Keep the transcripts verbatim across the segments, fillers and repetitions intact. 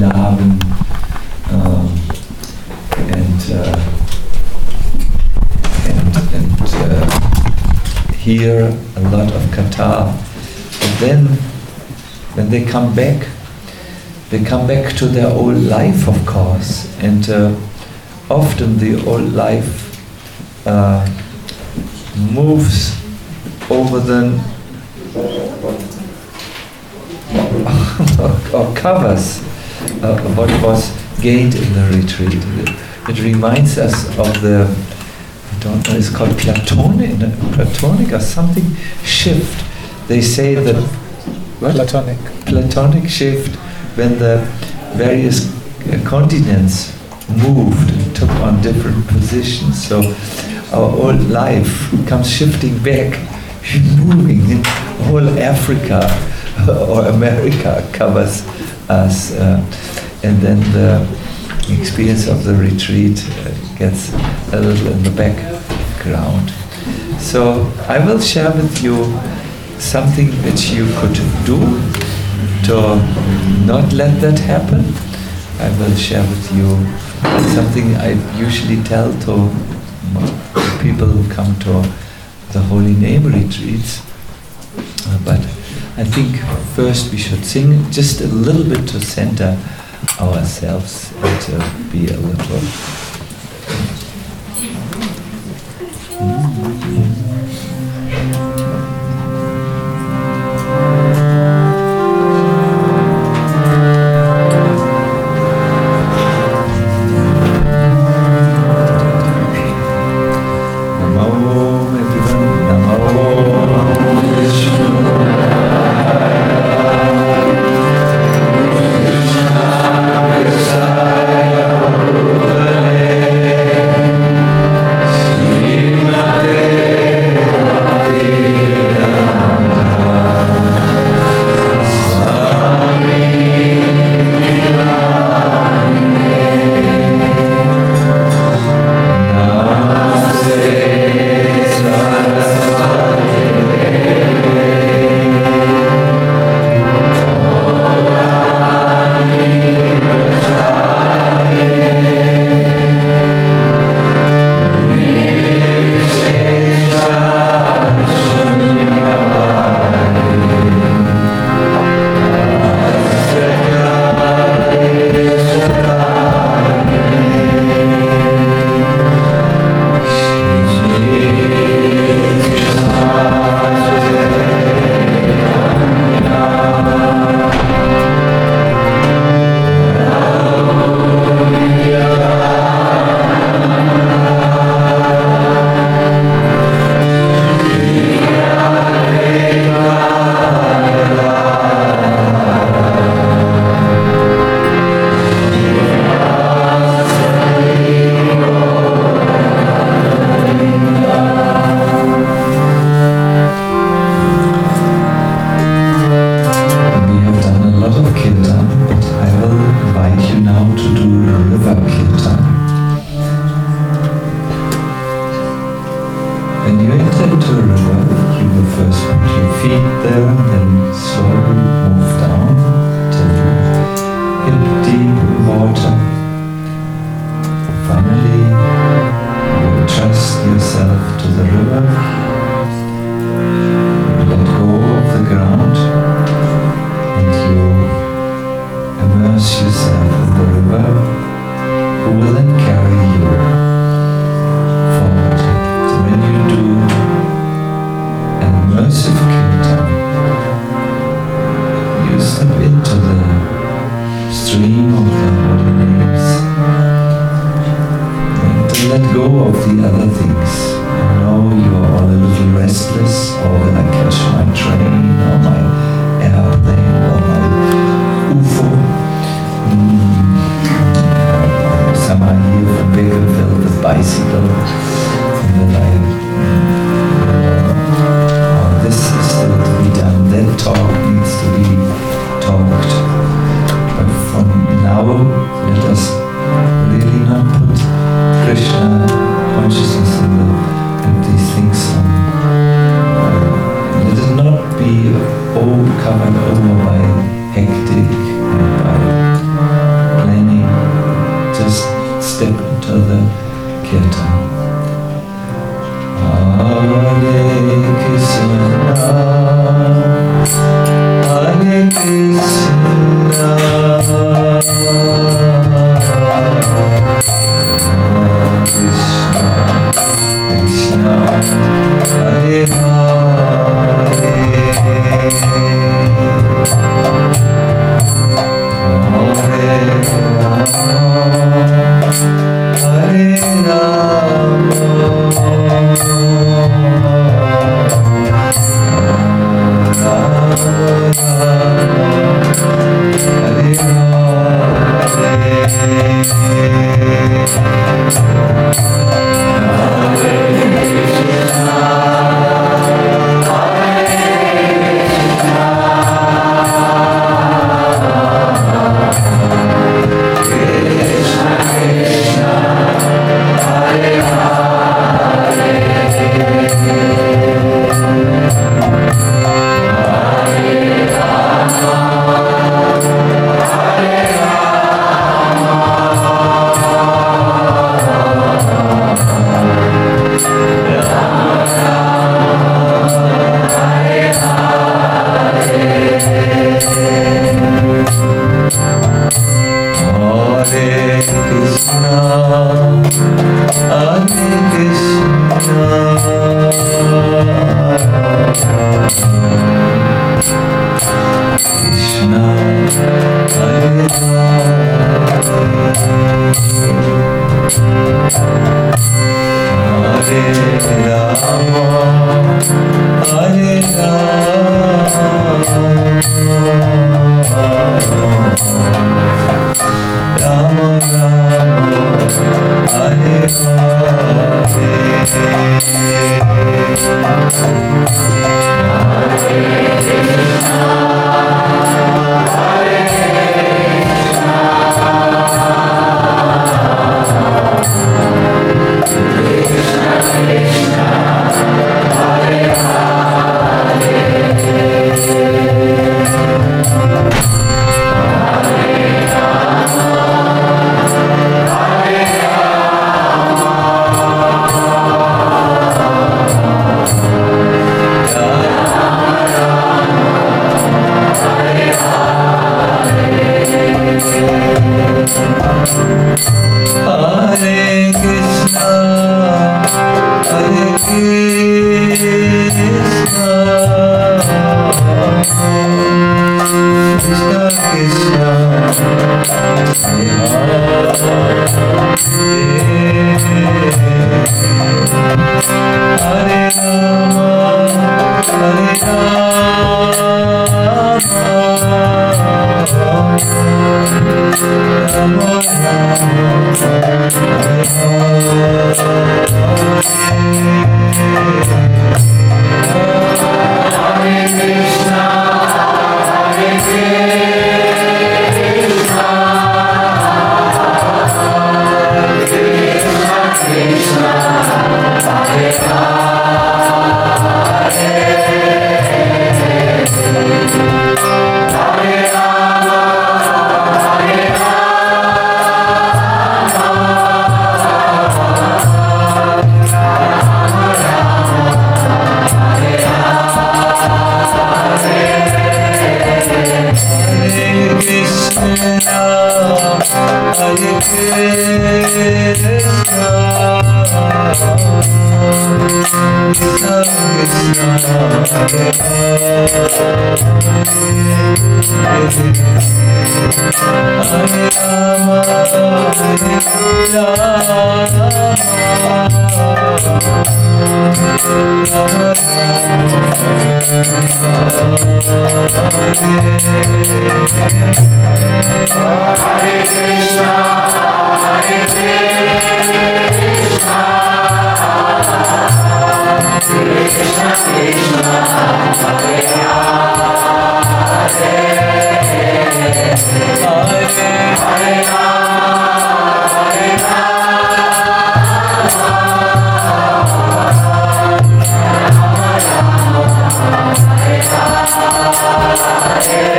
Vrindavan, um, and uh, and, and uh, hear a lot of katha. But then, when they come back, they come back to their old life, of course, and uh, often the old life uh, moves over them or covers uh, what was gained in the retreat. It, it reminds us of the, I don't know, it's called Platonic, Platonic or something, shift. They say that what? Platonic. Platonic shift, when the various uh, continents moved and took on different positions. So our old life comes shifting back, moving in whole Africa or America covers us, uh, and then the experience of the retreat uh, gets a little in the background. So I will share with you something which you could do to not let that happen. I will share with you something I usually tell to people who come to the Holy Name retreats. Uh, but I think first we should sing just a little bit to center ourselves and to be a little. Mm-hmm. step into the kirtan. Hare Krishna, Hare Krishna, Krishna Krishna, Hare Hare, Hare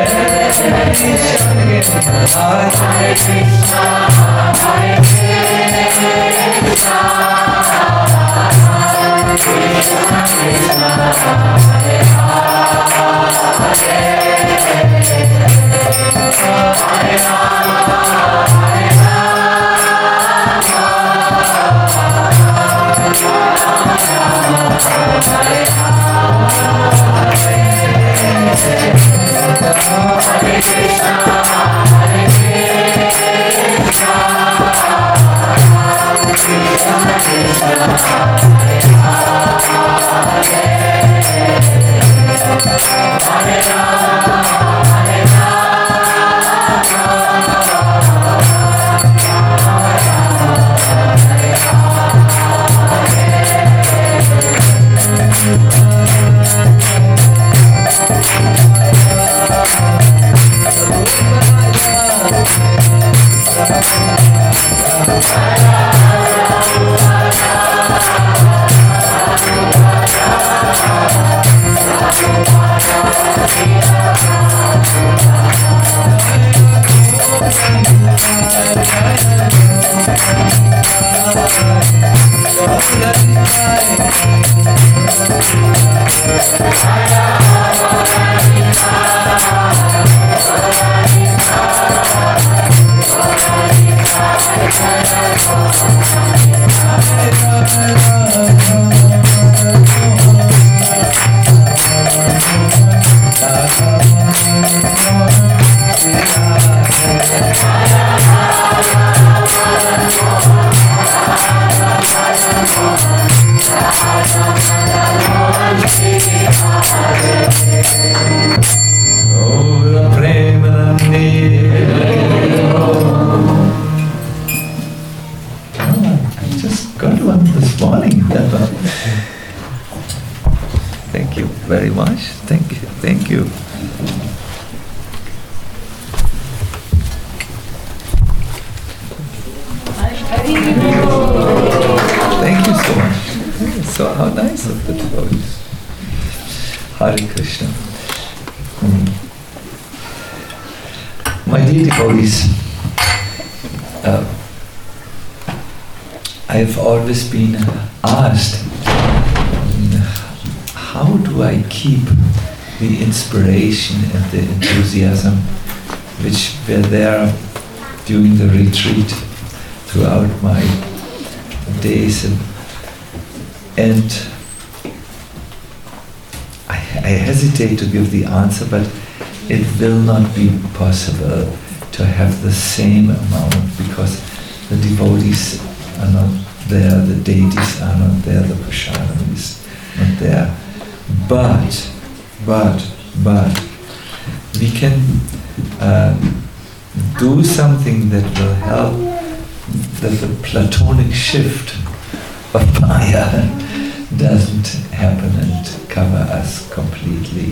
Krishna, Hare Krishna, Hare Krishna. Thank you very much. Thank you. Thank you. Thank you so much. So how nice of the devotees. Hare Krishna. Mm. My dear devotees, uh, I've always been asked, how do I keep the inspiration and the enthusiasm which were there during the retreat throughout my days, and, and I, I hesitate to give the answer, but it will not be possible to have the same amount because the devotees are not there, the deities are not there, the prasadam is not there. But, but, but, we can uh, do something that will help that the Platonic shift of Maya doesn't happen and cover us completely.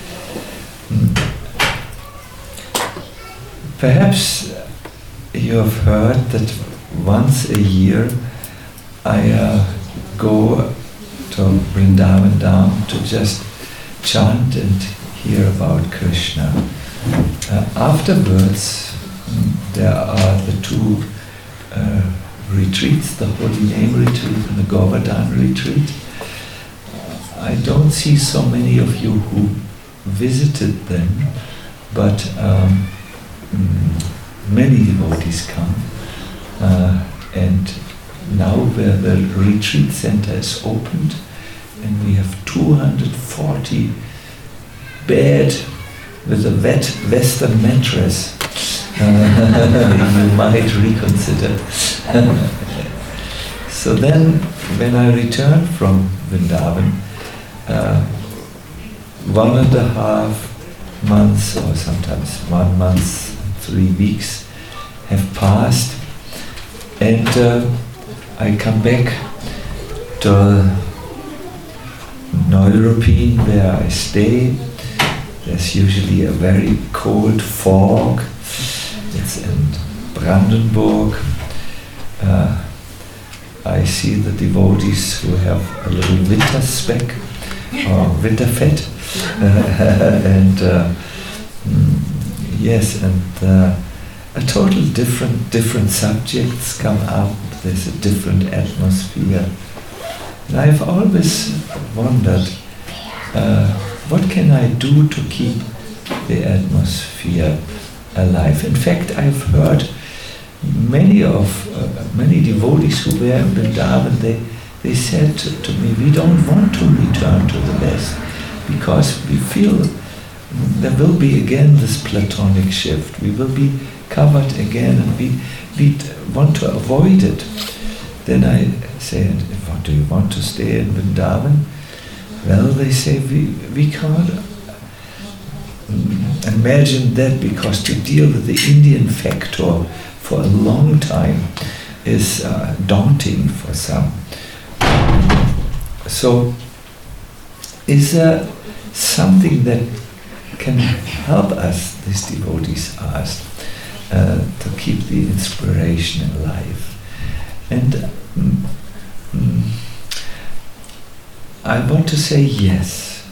Perhaps you have heard that once a year I uh, go to Vrindavan Dham to just chant and hear about Krishna. Uh, afterwards, there are the two uh, retreats, the Holy Name Retreat and the Govardhan Retreat. I don't see so many of you who visited them, but um, many devotees come. Uh, and now where the retreat center is opened, and we have two hundred forty bed with a wet western mattress, uh, you might reconsider. So then, when I returned from Vrindavan, uh, one and a half months, or sometimes one month, three weeks, have passed, and uh, I come back to Neuruppin, where I stay. There's usually a very cold fog. It's in Brandenburg. Uh, I see the devotees who have a little Winterspeck or Winterfett, uh, and uh, mm, yes, and uh, a total different different subjects come up. There's a different atmosphere. And I've always wondered, uh, what can I do to keep the atmosphere alive? In fact, I've heard many of uh, many devotees who were in Vrindavan, they, they said to, to me, we don't want to return to the West because we feel there will be again this Platonic shift. We will be covered again and we, we want to avoid it. Then I said, what, do you want to stay in Vrindavan? Well, they say, we, we can't imagine that because to deal with the Indian factor for a long time is uh, daunting for some. So, is there something that can help us, these devotees asked, uh, to keep the inspiration alive? And mm, mm, I want to say yes.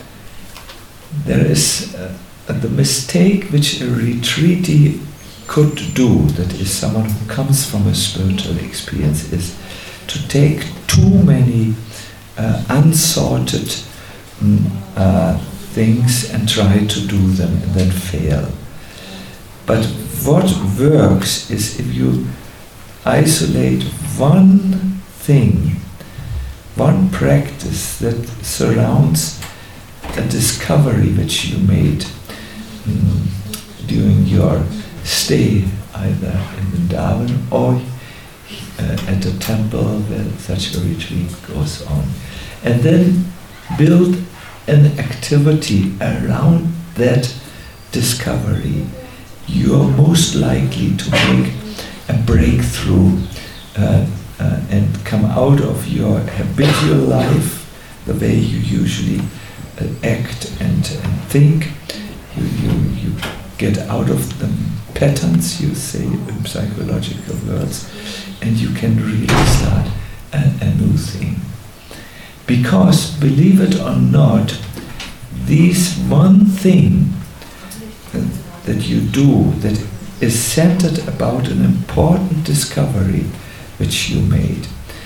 There is uh, the mistake which a retreatee could do, that is someone who comes from a spiritual experience, is to take too many uh, unsorted mm, uh, things and try to do them and then fail. But what works is if you isolate one thing, one practice that surrounds a discovery which you made mm, during your stay either in Vrindavan or uh, at a temple where such a retreat goes on, and then build an activity around that discovery, you are most likely to make a breakthrough uh, uh, and come out of your habitual life, the way you usually uh, act and, and think. You, you, you get out of the patterns, you say in psychological words, and you can really start a, a new thing. Because, believe it or not, this one thing uh, that you do that is centered about an important discovery which you made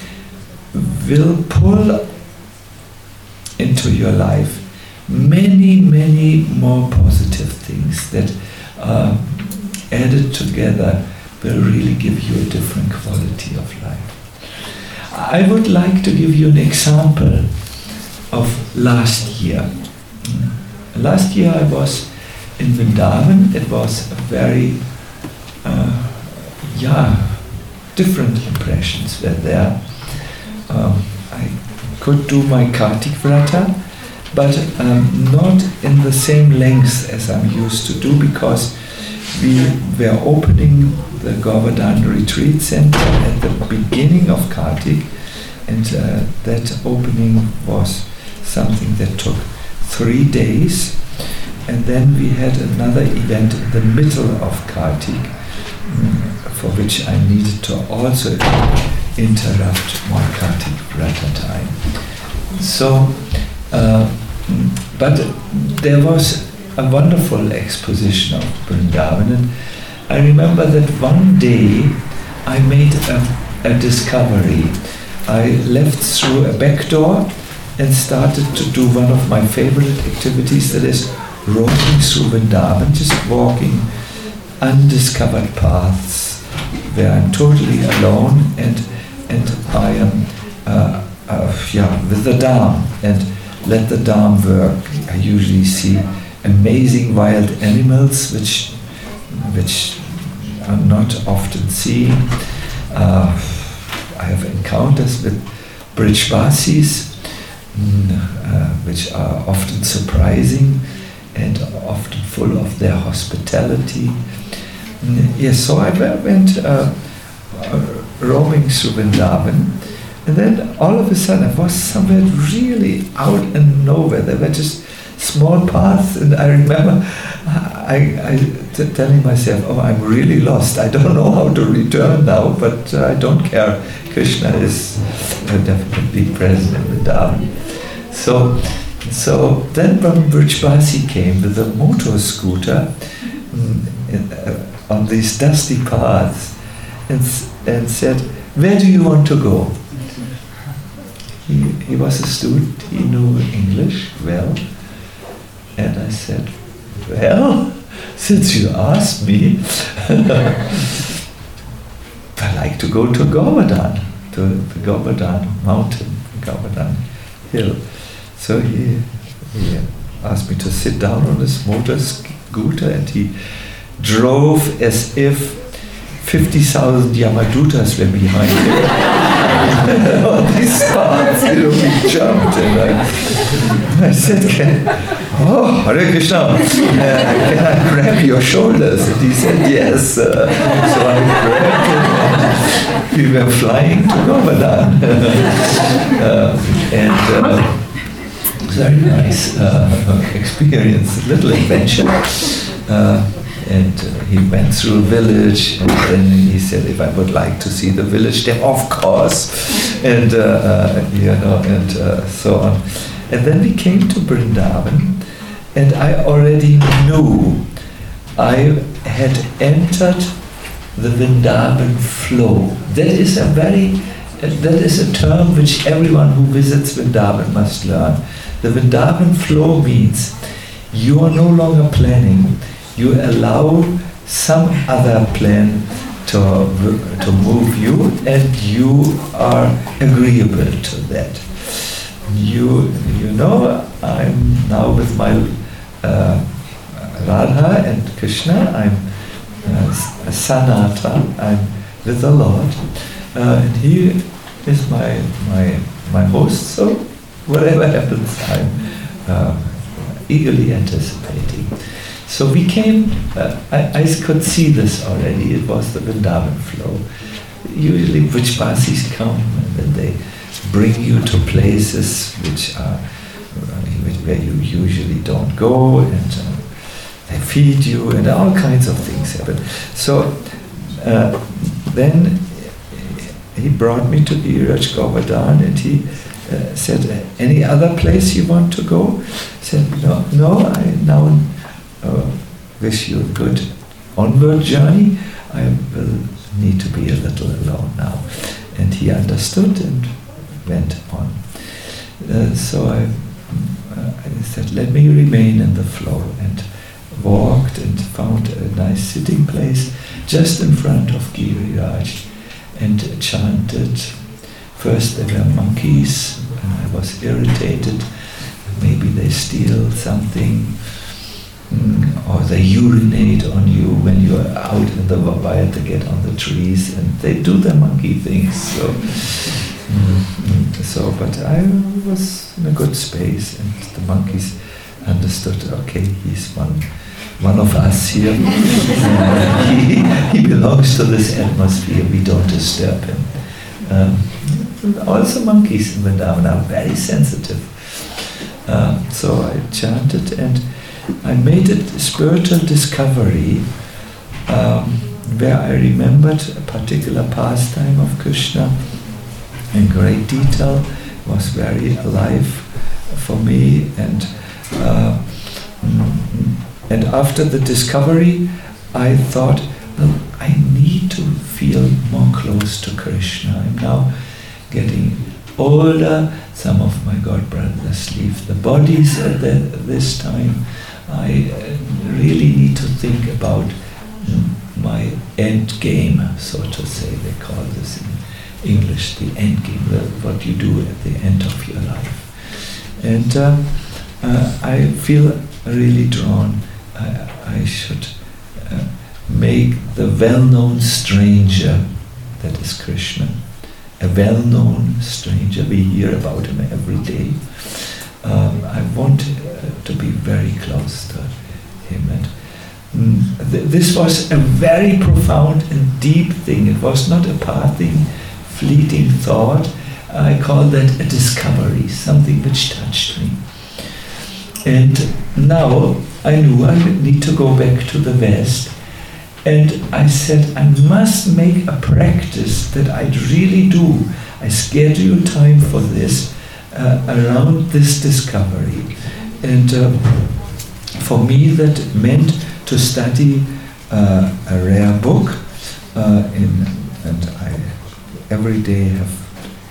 will pull into your life many, many more positive things that uh, added together will really give you a different quality of life. I would like to give you an example of last year. Last year I was in Vrindavan. It was a very Uh, yeah, different impressions were there. Um, I could do my Kartik Vrata, but um, not in the same length as I'm used to do, because we were opening the Govardhan Retreat Center at the beginning of Kartik, and uh, that opening was something that took three days, and then we had another event in the middle of Kartik, for which I needed to also interrupt my Kartik Vrata time. So, uh, but there was a wonderful exposition of Vrindavan, and I remember that one day I made a, a discovery. I left through a back door and started to do one of my favorite activities, that is roaming through Vrindavan, just walking undiscovered paths where I'm totally alone, and and I am uh, uh, yeah with the Dham, and let the Dham work. I usually see amazing wild animals which which I'm not often seeing. Uh, I have encounters with Brijbasis, mm, uh, which are often surprising and often full of their hospitality. Yes, so I went uh, uh, roaming through Vrindavan, and then all of a sudden I was somewhere really out in nowhere. There were just small paths, and I remember I, I t- telling myself, oh, I'm really lost. I don't know how to return now, but uh, I don't care. Krishna is uh, definitely present in Vrindavan. So, so then when Brijbasi came with a motor scooter mm, in, uh, on these dusty paths and, and said, where do you want to go? He he was a student, he knew English well, and I said, well, since you asked me, I like to go to Govardhan, to the Govardhan mountain, Govardhan hill. So he, he asked me to sit down on his motor scooter, and he drove as if fifty thousand Yamadutas were behind him. On these paths, you know, we jumped, and I, I said, can, oh, Hare Krishna, uh, can I grab your shoulders? And he said, yes. Uh, so I grabbed him, and we were flying to Govardhan. uh, and uh, very nice uh, experience, little adventure. Uh, And uh, he went through a village, and then he said, if I would like to see the village, then of course, and uh, uh, you know, and uh, so on. And then we came to Vrindavan, and I already knew I had entered the Vrindavan flow. That is a very, that is a term which everyone who visits Vrindavan must learn. The Vrindavan flow means you are no longer planning. You allow some other plan to, to move you, and you are agreeable to that. You, you know, I'm now with my uh, Radha and Krishna, I'm uh, Sanata, I'm with the Lord, uh, and he is my, my, my host, so whatever happens, I'm uh, eagerly anticipating. So we came, uh, I, I could see this already, it was the Vrindavan flow. Usually Vrijbasis come, and then they bring you to places which are, where you usually don't go, and uh, they feed you, and all kinds of things happen. So uh, then he brought me to Giriraj Govardhan, and he uh, said, any other place you want to go? I said, no, no, I now Uh, wish you a good onward journey. I will need to be a little alone now. And he understood and went on. Uh, so I, uh, I said, let me remain in the flow, and walked and found a nice sitting place just in front of Giriraj and chanted. First there were monkeys, and I was irritated. Maybe they steal something. Mm, or they urinate on you when you are out in the wild. They get on the trees and they do the monkey things. So, mm, so, but I was in a good space, and the monkeys understood. Okay, he's one, one of us here. uh, he, he belongs to this atmosphere. We don't disturb him. Um, also, monkeys in Vrindavan are very sensitive. Um, so I chanted, and I made a spiritual discovery um, where I remembered a particular pastime of Krishna in great detail. It was very alive for me, and uh, and after the discovery, I thought, well, I need to feel more close to Krishna. I'm now getting older. Some of my god brothers leave the bodies at the, this time. I really need to think about my end game, so to say. They call this in English the end game, what you do at the end of your life. And uh, uh, I feel really drawn. I, I should uh, make the well-known stranger, that is Krishna, a well-known stranger. We hear about him every day. Um, I want uh, to be very close to him, and mm, th this was a very profound and deep thing. It was not a passing, fleeting thought. I call that a discovery, something which touched me. And now I knew I would need to go back to the West, and I said I must make a practice that I really do. I schedule time for this. Uh, around this discovery, and uh, for me that meant to study uh, a rare book, uh, in, and I every day have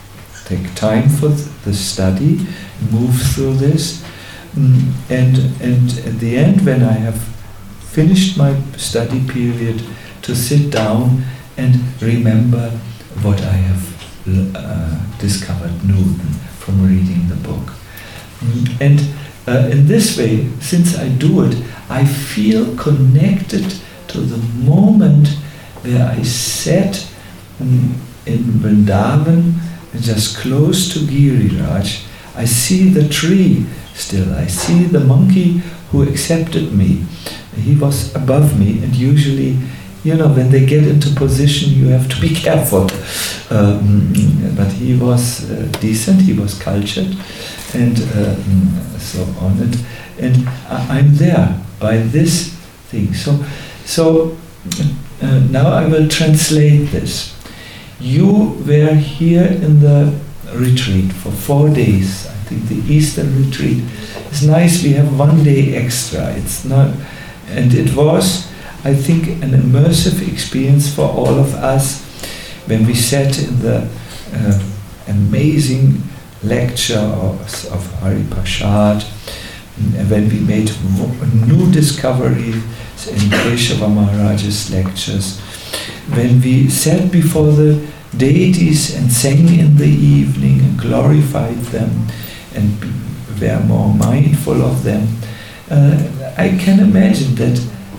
take time for the study, move through this, mm, and and at the end, when I have finished my study period, to sit down and remember what I have uh, discovered new from reading the book. Mm, and uh, in this way, since I do it, I feel connected to the moment where I sat um, in Vrindavan, just close to Giriraj. I see the tree still. I see the monkey who accepted me. He was above me, and usually, you know, when they get into position, you have to be careful. Um, but he was uh, decent, he was cultured, and uh, so on. And, and I'm there by this thing. So, so uh, now I will translate this. You were here in the retreat for four days. I think the Eastern retreat is nice. We have one day extra. It's not, and it was, I think, an immersive experience for all of us when we sat in the uh, amazing lecture of, of Hari Prasad, and when we made new discoveries in Keshava Maharaj's lectures, when we sat before the deities and sang in the evening and glorified them and were more mindful of them, uh, I can imagine that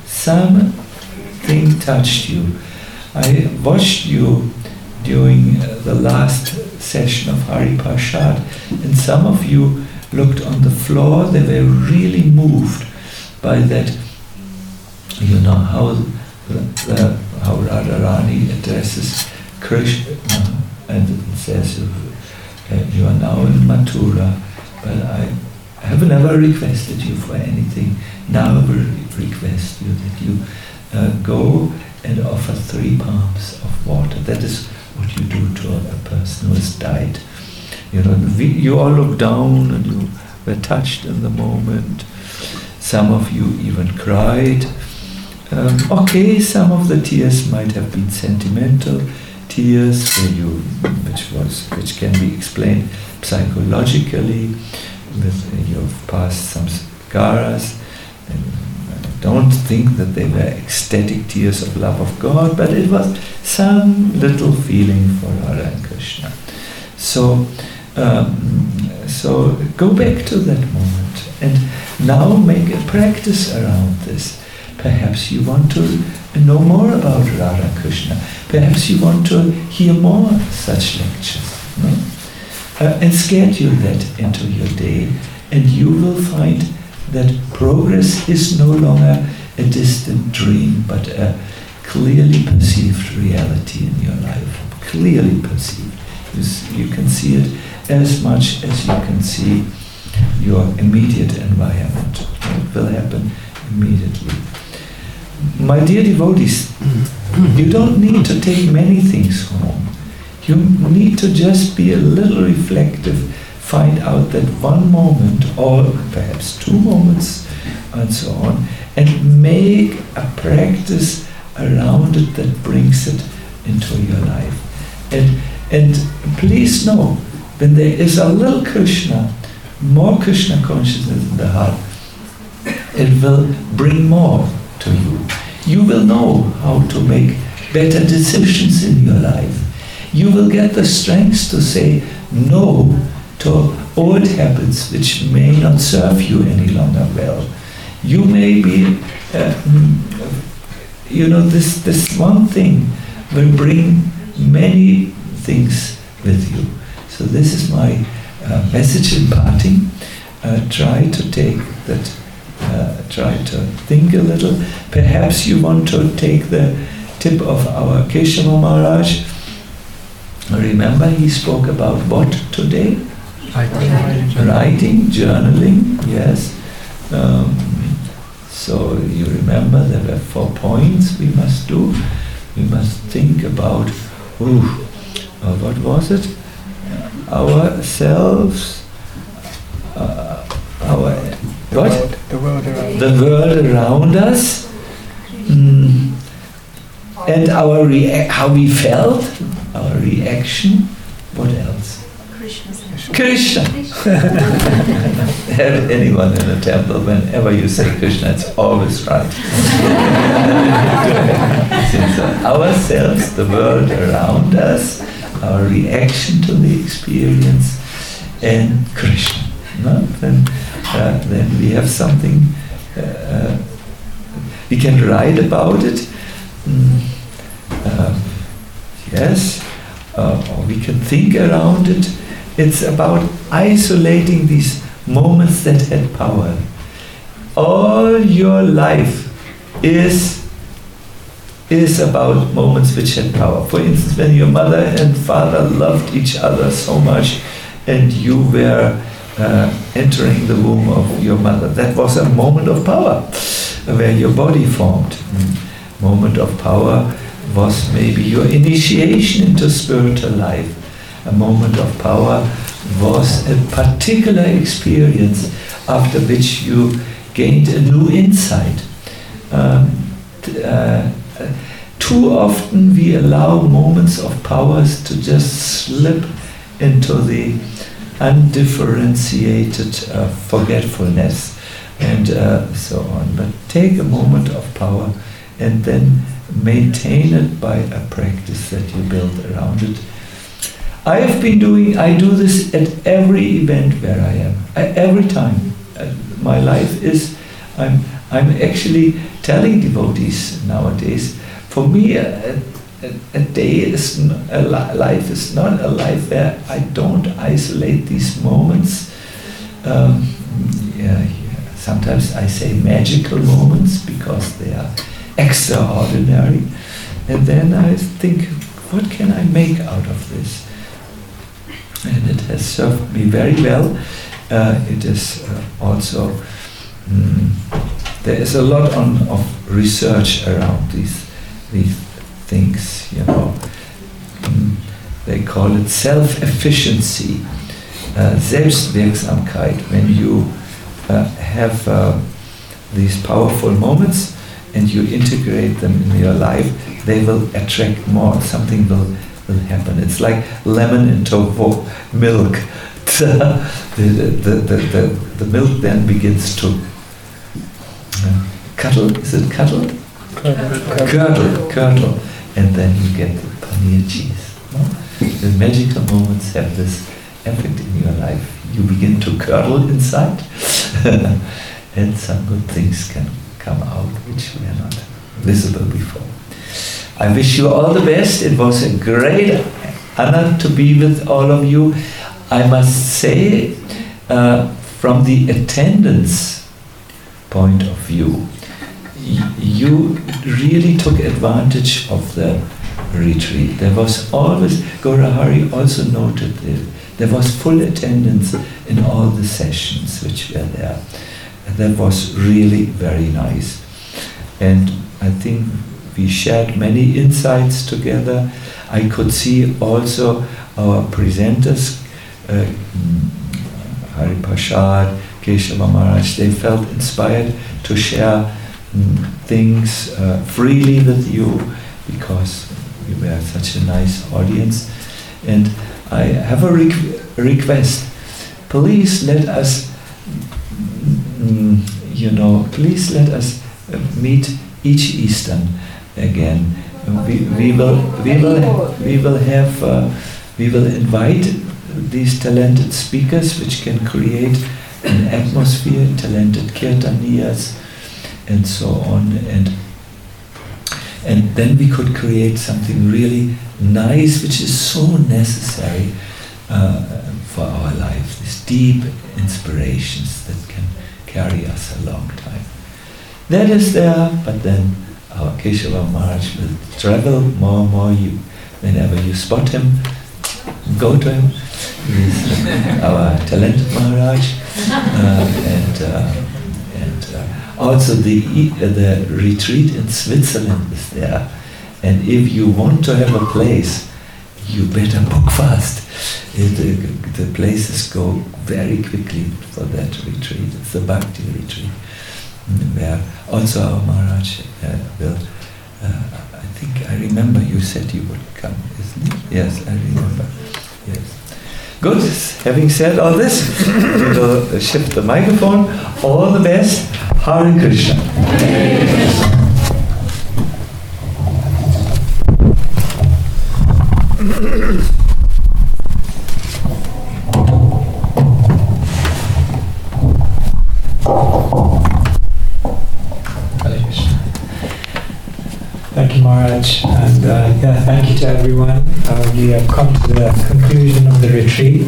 something touched you. I watched you during uh, the last session of Hari Prasad, and some of you looked on the floor. They were really moved by that, you know, how the, how Radharani addresses Krishna and says, uh, you are now in Mathura, but I have never requested you for anything. Now I will request you that you uh, go and offer three palms of water. That is what you do to a person who has died. You know, we, you all look down and you were touched in the moment. Some of you even cried. Um, okay, some of the tears might have been sentimental tears, where you, which was, which can be explained psychologically, with you've passed some scaras. And I don't think that they were ecstatic tears of love of God, but it was some little feeling for Radha and Krishna. So, um, so go back to that moment and now make a practice around this. Perhaps you want to know more about Radha and Krishna. Perhaps you want to hear more such lectures. No? Uh, and schedule that into your day, and you will find that progress is no longer a distant dream, but a clearly perceived reality in your life. Clearly perceived. You can see it as much as you can see your immediate environment. It will happen immediately. My dear devotees, you don't need to take many things home. You need to just be a little reflective, find out that one moment, or perhaps two moments, and so on, and make a practice around it that brings it into your life. And, and please know, when there is a little Krishna, more Krishna consciousness in the heart, it will bring more to you. You will know how to make better decisions in your life. You will get the strength to say no to old habits which may not serve you any longer well. You may be, uh, you know, this, this one thing will bring many things with you. So this is my uh, message in parting. Uh, try to take that, uh, try to think a little. Perhaps you want to take the tip of our Keshava Maharaj. Remember, he spoke about what today? Writing, Writing journaling, yes. Um, so you remember there were four points we must do. We must think about, ooh, uh, what was it? Ourselves, uh, our, what? The world around, the world around us, mm, and our rea- how we felt, our reaction. What else? Krishna. Anyone in a temple, whenever you say Krishna, it's always right. Since ourselves, the world around us, our reaction to the experience, and Krishna. No? Then, uh, then we have something, uh, we can write about it, mm, uh, yes, uh, or we can think around it. It's about isolating these moments that had power. All your life is is about moments which had power. For instance, when your mother and father loved each other so much and you were uh, entering the womb of your mother, that was a moment of power where your body formed. Mm. Moment of power was maybe your initiation into spiritual life. A moment of power was a particular experience after which you gained a new insight. Um, uh, too often we allow moments of powers to just slip into the undifferentiated uh, forgetfulness and uh, so on. But take a moment of power and then maintain it by a practice that you build around it. I have been doing, I do this at every event where I am, I, every time. Uh, my life is, I'm, I'm actually telling devotees nowadays, for me a, a, a day is, n- a li- life is not a life where I don't isolate these moments. Um, yeah, yeah. Sometimes I say magical moments because they are extraordinary. And then I think, what can I make out of this? And it has served me very well. Uh, it is uh, also, mm, there is a lot on, of research around these, these things, you know. Mm, they call it self-efficiency, uh, Selbstwirksamkeit. When you uh, have uh, these powerful moments and you integrate them in your life, they will attract more, something will will happen. It's like lemon into vo- milk. the, the, the, the, the milk then begins to uh, curdle, is it curdle? Curdle, curdle, and then you get the paneer cheese. No? The magical moments have this effect in your life. You begin to curdle inside, and some good things can come out which were not visible before. I wish you all the best. It was a great honor to be with all of you. I must say, uh, from the attendance point of view, y- you really took advantage of the retreat. There was always, Gaurahari also noted it, there was full attendance in all the sessions which were there. And that was really very nice. And I think we shared many insights together. I could see also our presenters, uh, Hari Prasad, Keshava Maharaj, they felt inspired to share um, things uh, freely with you because we were such a nice audience. And I have a re- request. Please let us, mm, you know, please let us uh, meet each Eastern again. We, we will we will we will have uh, we will invite these talented speakers which can create an atmosphere, talented kirtaniyas and so on, and and then we could create something really nice which is so necessary uh, for our life, these deep inspirations that can carry us a long time. That is there, but then our Keshava Maharaj will travel more and more. You, whenever you spot him, go to him. He's our talented Maharaj, uh, and uh, and uh, also the uh, the retreat in Switzerland is there. And if you want to have a place, you better book fast. It, uh, the places go very quickly for that retreat. It's the Bhakti retreat, where also our Maharaj uh, will, uh, I think, I remember you said you would come, isn't it? Yes, I remember. Yes. Good. Having said all this, we will shift the microphone. All the best. Hare Krishna. Thank you, Maharaj, and uh, yeah, thank you to everyone. Uh, we have come to the conclusion of the retreat.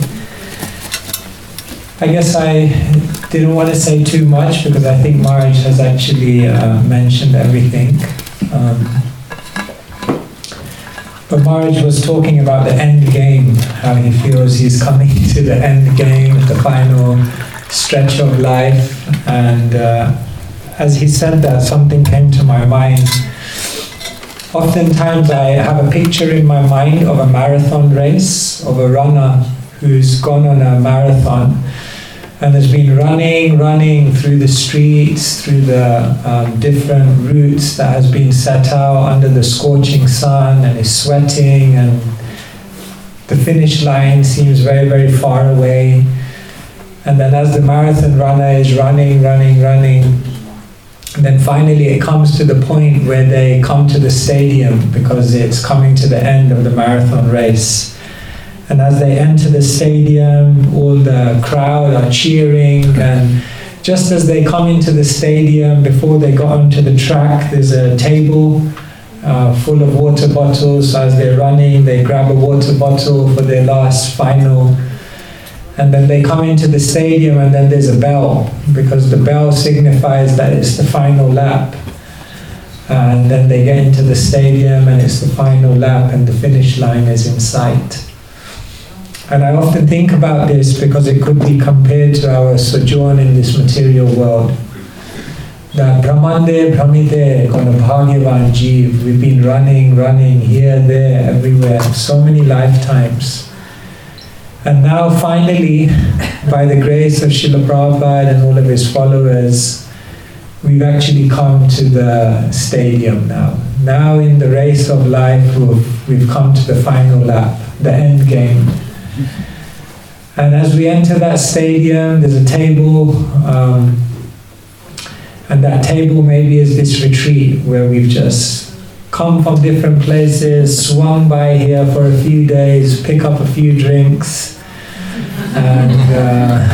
I guess I didn't want to say too much because I think Maharaj has actually uh, mentioned everything. Um, but Maharaj was talking about the end game, how he feels he's coming to the end game, the final stretch of life. And uh, as he said that, something came to my mind. Oftentimes I have a picture in my mind of a marathon race, of a runner who's gone on a marathon and has been running, running through the streets, through the um, different routes that has been set out under the scorching sun, and is sweating, and the finish line seems very, very far away. And then as the marathon runner is running, running, running, and then finally it comes to the point where they come to the stadium because it's coming to the end of the marathon race. And as they enter the stadium, all the crowd are cheering, and just as they come into the stadium, before they got onto the track, there's a table uh, full of water bottles. So as they're running, they grab a water bottle for their last final. And then they come into the stadium, and then there's a bell, because the bell signifies that it's the final lap. And then they get into the stadium, and it's the final lap, and the finish line is in sight. And I often think about this because it could be compared to our sojourn in this material world. That Brahmande Brahmite Kono Bhagyavan Jeev, we've been running, running here, there, everywhere, so many lifetimes. And now finally, by the grace of Srila Prabhupada and all of his followers, we've actually come to the stadium now. Now in the race of life, we've, we've come to the final lap, the end game. And as we enter that stadium, there's a table, um, and that table maybe is this retreat where we've just come from different places, swung by here for a few days, pick up a few drinks, and uh,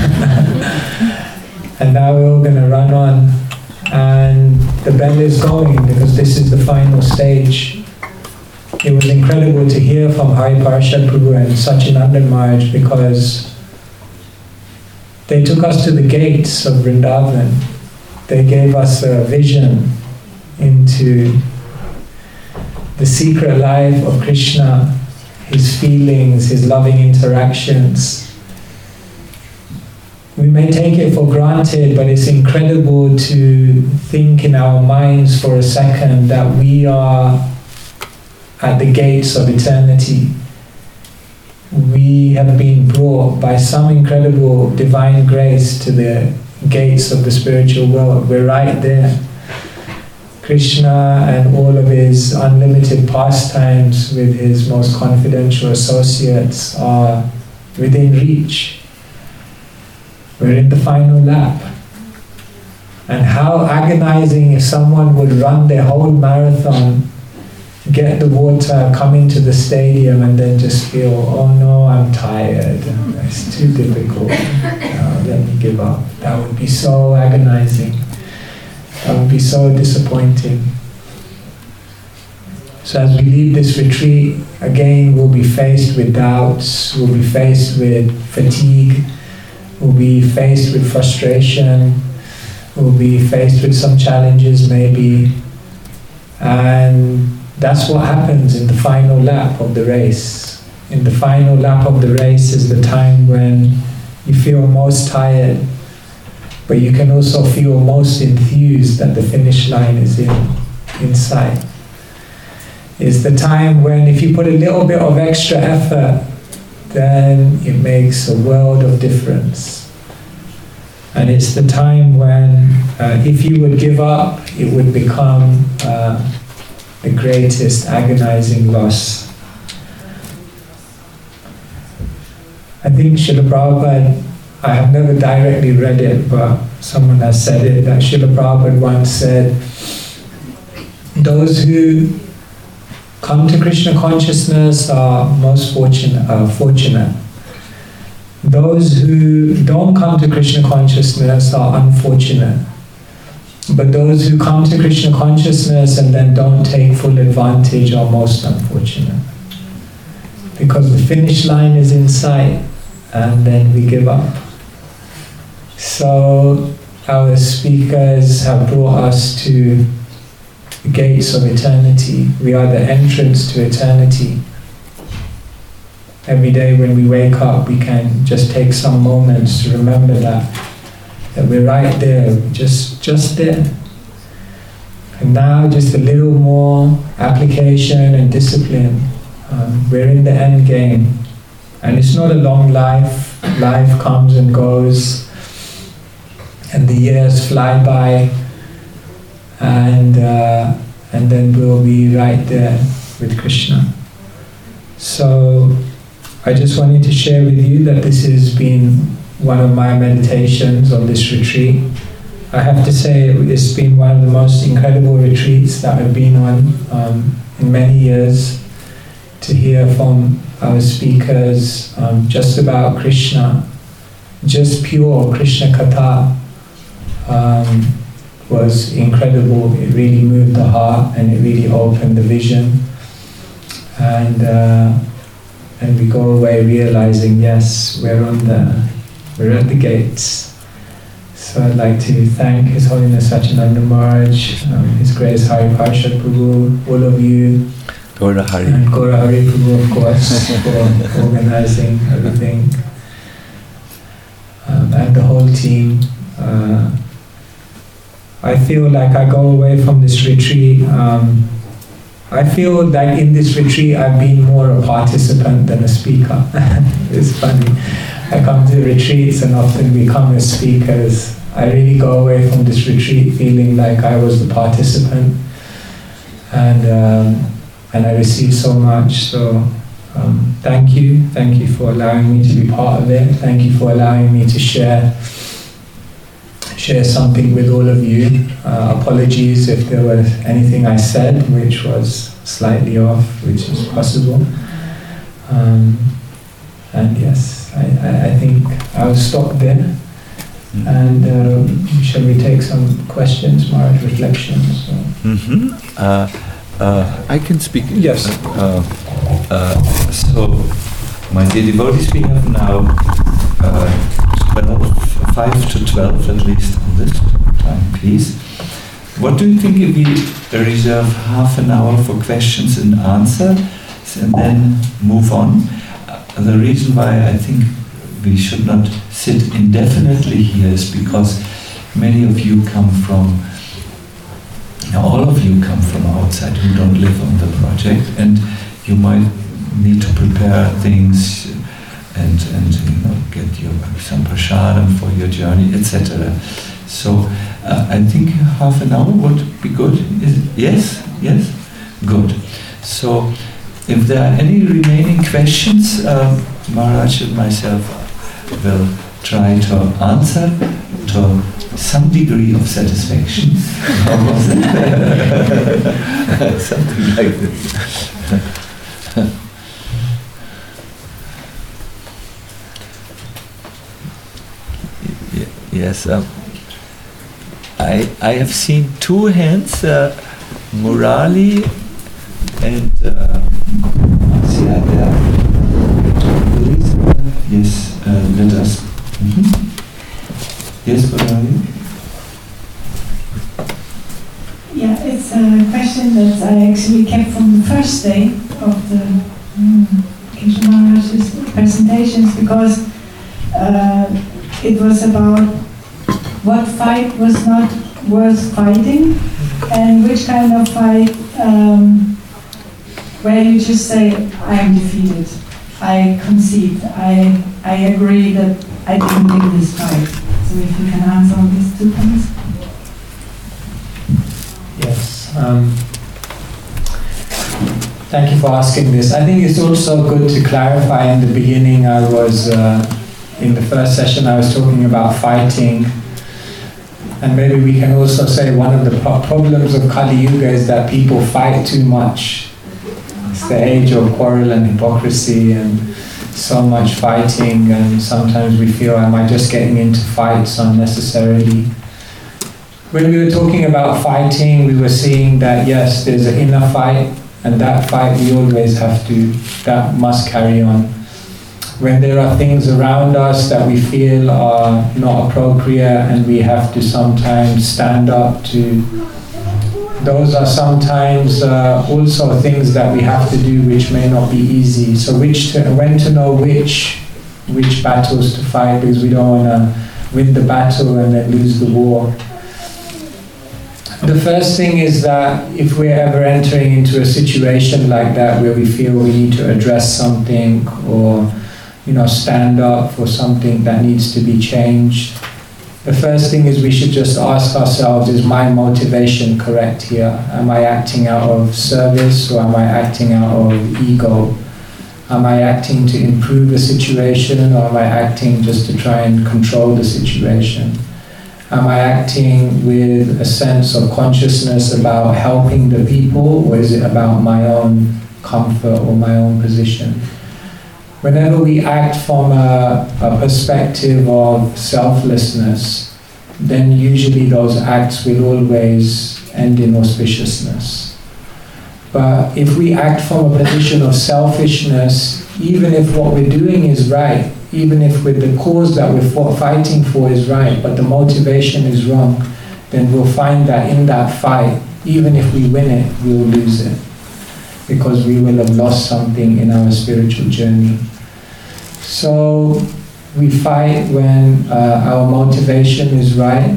and now we're all going to run on, and the bell is going because this is the final stage. It was incredible to hear from Hari Parashad Prabhu and Sachinanda Maharaj, because they took us to the gates of Vrindavan. They gave us a vision into the secret life of Krishna, his feelings, his loving interactions. We may take it for granted, but it's incredible to think in our minds for a second that we are at the gates of eternity. We have been brought by some incredible divine grace to the gates of the spiritual world. We're right there. Krishna and all of his unlimited pastimes with his most confidential associates are within reach. We're in the final lap. And how agonizing if someone would run their whole marathon, get the water, come into the stadium, and then just feel, oh no, I'm tired, it's too difficult, no, let me give up. That would be so agonizing. That would be so disappointing. So as we leave this retreat, again we'll be faced with doubts, we'll be faced with fatigue, we'll be faced with frustration, we'll be faced with some challenges maybe, and that's what happens in the final lap of the race. In the final lap of the race is the time when you feel most tired, but you can also feel most enthused that the finish line is in, in sight. It's the time when if you put a little bit of extra effort, then it makes a world of difference. And it's the time when uh, if you would give up, it would become uh, the greatest agonizing loss. I think Srila Prabhupada, I have never directly read it, but someone has said it, that Srila Prabhupada once said, those who come to Krishna consciousness are most fortunate. Uh, fortunate. Those who don't come to Krishna consciousness are unfortunate. But those who come to Krishna consciousness and then don't take full advantage are most unfortunate. Because the finish line is in sight and then we give up. So our speakers have brought us to the gates of eternity. We are the entrance to eternity. Every day when we wake up, we can just take some moments to remember that. That we're right there, just just there. And now just a little more application and discipline. Um, we're in the end game. And it's not a long life. Life comes and goes. And the years fly by. And, uh, and then we'll be right there with Krishna. So I just wanted to share with you that this has been one of my meditations on this retreat. I have to say it's been one of the most incredible retreats that I've been on um, in many years, to hear from our speakers um, just about Krishna, just pure Krishna Katha um, was incredible. It really moved the heart and it really opened the vision. And, uh, and we go away realizing, yes, we're on the We're at the gates. So I'd like to thank His Holiness Satyananda Maharaj, um, His Grace Hari Parshad Prabhu, all of you, Gaura Hari. and Gaura Hari Prabhu, of course, for organizing everything, um, and the whole team. Uh, I feel like I go away from this retreat. Um, I feel like in this retreat I've been more a participant than a speaker. It's funny. I come to retreats and often become as speakers. I really go away from this retreat feeling like I was the participant, and um, and I received so much. So um, thank you, thank you for allowing me to be part of it. Thank you for allowing me to share share something with all of you. Uh, apologies if there was anything I said which was slightly off, which is possible. Um, and yes. I, I, I think I'll stop there. Mm-hmm. And um, shall we take some questions, Maharaj, reflections? So. Mm-hmm. uh, uh, I can speak. Yes. Uh, uh, so, my dear devotees, we have now uh, twelve, five to twelve at least on this time, please. What do you think if we reserve half an hour for questions and answers and then move on? The reason why I think we should not sit indefinitely here is because many of you come from, all of you come from outside who don't live on the project, and you might need to prepare things and, and you know, get your, some prasadam for your journey, et cetera. So uh, I think half an hour would be good. Is it? Yes? Yes? Good. So if there are any remaining questions, um, Maharaj and myself will try to answer to some degree of satisfaction. How was it? Something like this. Yes, um, I I have seen two hands, uh, Murali and uh, yes, uh, let us. Mm-hmm. Yes, Murali. Yeah, it's a question that I actually kept from the first day of the um, Krishna Maharaj's presentations, because uh, it was about what fight was not worth fighting, and which kind of fight um, where you just say, I am defeated, I concede, I, I agree that I didn't win this fight. So if you can answer on these two things. Yes. Um, Thank you for asking this. I think it's also good to clarify. In the beginning, I was, uh, in the first session, I was talking about fighting. And maybe we can also say one of the pro- problems of Kali Yuga is that people fight too much. It's the age of quarrel and hypocrisy and so much fighting, and sometimes we feel, am I just getting into fights unnecessarily? When we were talking about fighting, we were seeing that yes, there's an inner fight, and that fight we always have to, that must carry on. When there are things around us that we feel are not appropriate and we have to sometimes stand up to, those are sometimes uh, also things that we have to do which may not be easy. So which to, when to know which, which battles to fight, because we don't want to win the battle and then lose the war. The first thing is that if we're ever entering into a situation like that where we feel we need to address something or, you know, stand up for something that needs to be changed, the first thing is we should just ask ourselves, is my motivation correct here? Am I acting out of service or am I acting out of ego? Am I acting to improve the situation or am I acting just to try and control the situation? Am I acting with a sense of consciousness about helping the people, or is it about my own comfort or my own position? Whenever we act from a, a perspective of selflessness, then usually those acts will always end in auspiciousness. But if we act from a position of selfishness, even if what we're doing is right, even if with the cause that we're fighting for is right, but the motivation is wrong, then we'll find that in that fight, even if we win it, we'll lose it, because we will have lost something in our spiritual journey. So we fight when uh, our motivation is right,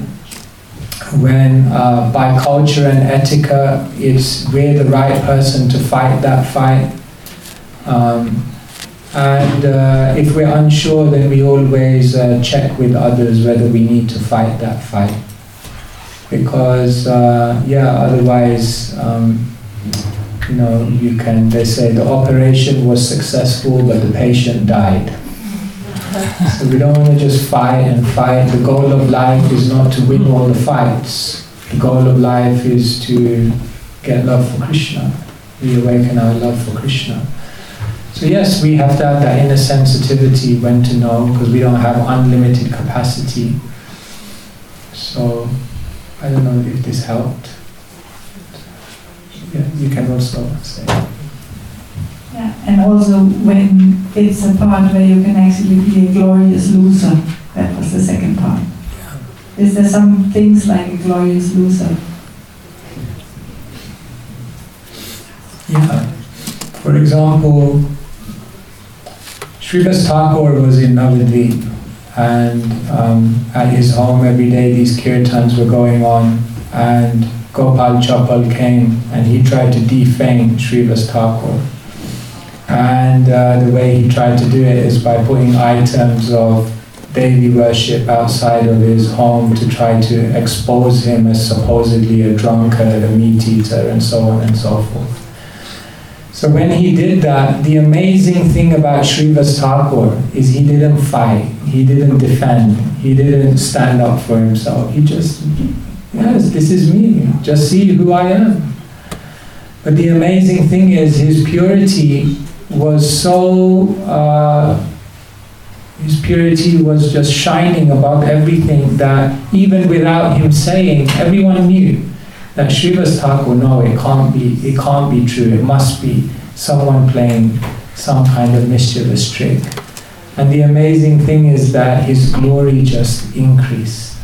when uh, by culture and etiquette, it's we're the right person to fight that fight. Um, And uh, if we're unsure, then we always uh, check with others whether we need to fight that fight. Because, uh, yeah, otherwise, um, you know, you can, they say the operation was successful, but the patient died. So we don't want to just fight and fight. The goal of life is not to win all the fights. The goal of life is to get love for Krishna, reawaken our love for Krishna. So yes, we have to have that inner sensitivity when to know, because we don't have unlimited capacity. So I don't know if this helped. Yeah, you can also say. Yeah, and also when it's a part where you can actually be a glorious loser. That was the second part. Yeah. Is there some things like a glorious loser? Yeah. For example, Srivas Thakur was in Navadvip, and um, at his home every day these kirtans were going on, and Gopal Chapal came and he tried to defame Srivas Thakur. And uh, the way he tried to do it is by putting items of Devi worship outside of his home to try to expose him as supposedly a drunkard, a meat eater, and so on and so forth. So when he did that, the amazing thing about Srivas Thakur is he didn't fight, he didn't defend, he didn't stand up for himself. He just, yes, this is me, just see who I am. But the amazing thing is his purity was so, uh, his purity was just shining above everything that even without him saying, everyone knew that Srivas Thakur, no, it can't be, it can't be true. It must be someone playing some kind of mischievous trick. And the amazing thing is that his glory just increased.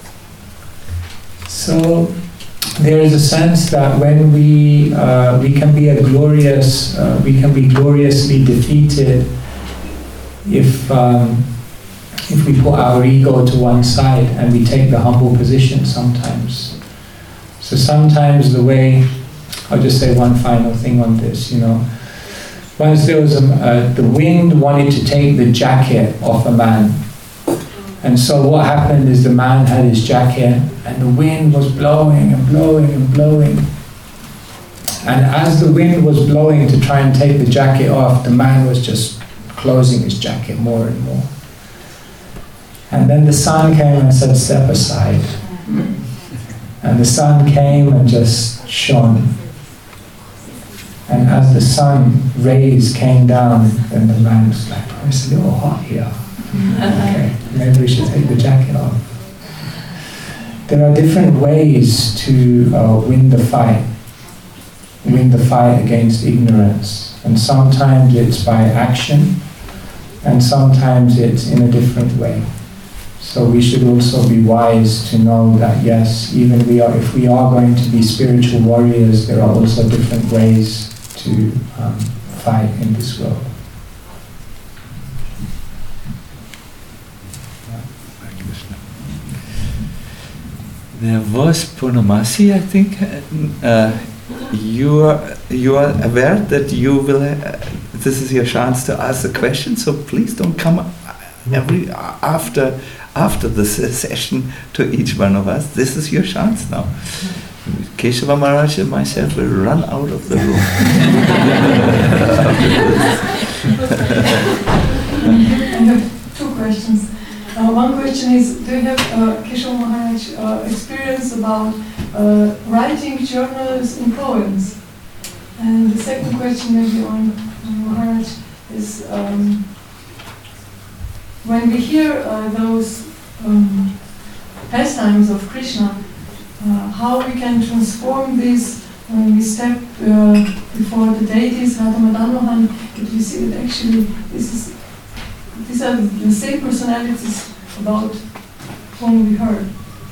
So there is a sense that when we uh, we can be a glorious, uh, we can be gloriously defeated if um, if we put our ego to one side and we take the humble position sometimes. So sometimes the way, I'll just say one final thing on this, you know. Once there was a, uh, the wind wanted to take the jacket off a man. And so what happened is the man had his jacket and the wind was blowing and blowing and blowing. And as the wind was blowing to try and take the jacket off, the man was just closing his jacket more and more. And then the sun came and said, step aside. And the sun came and just shone. And as the sun rays came down, then the man was like, oh, it's a little hot here. Okay, maybe we should take the jacket off. There are different ways to uh, win the fight. Win the fight against ignorance. And sometimes it's by action, and sometimes it's in a different way. So we should also be wise to know that yes, even we are, if we are going to be spiritual warriors, there are also different ways to um, fight in this world. There was Purnamasi, I think. Uh, you are you are aware that you will. Uh, this is your chance to ask a question. So please don't come every after after the session to each one of us. This is your chance now. Keshava Maharaj and myself will run out of the room. I have two questions. Uh, one question is, do you have, uh, Keshava Maharaj, uh, experience about uh, writing journals in poems? And the second question maybe on, on Maharaj is, um, when we hear uh, those um, pastimes of Krishna, uh, how we can transform this when we step uh, before the deities, Radha Madan Mohan, that we see that actually this is these are the same personalities about whom we heard.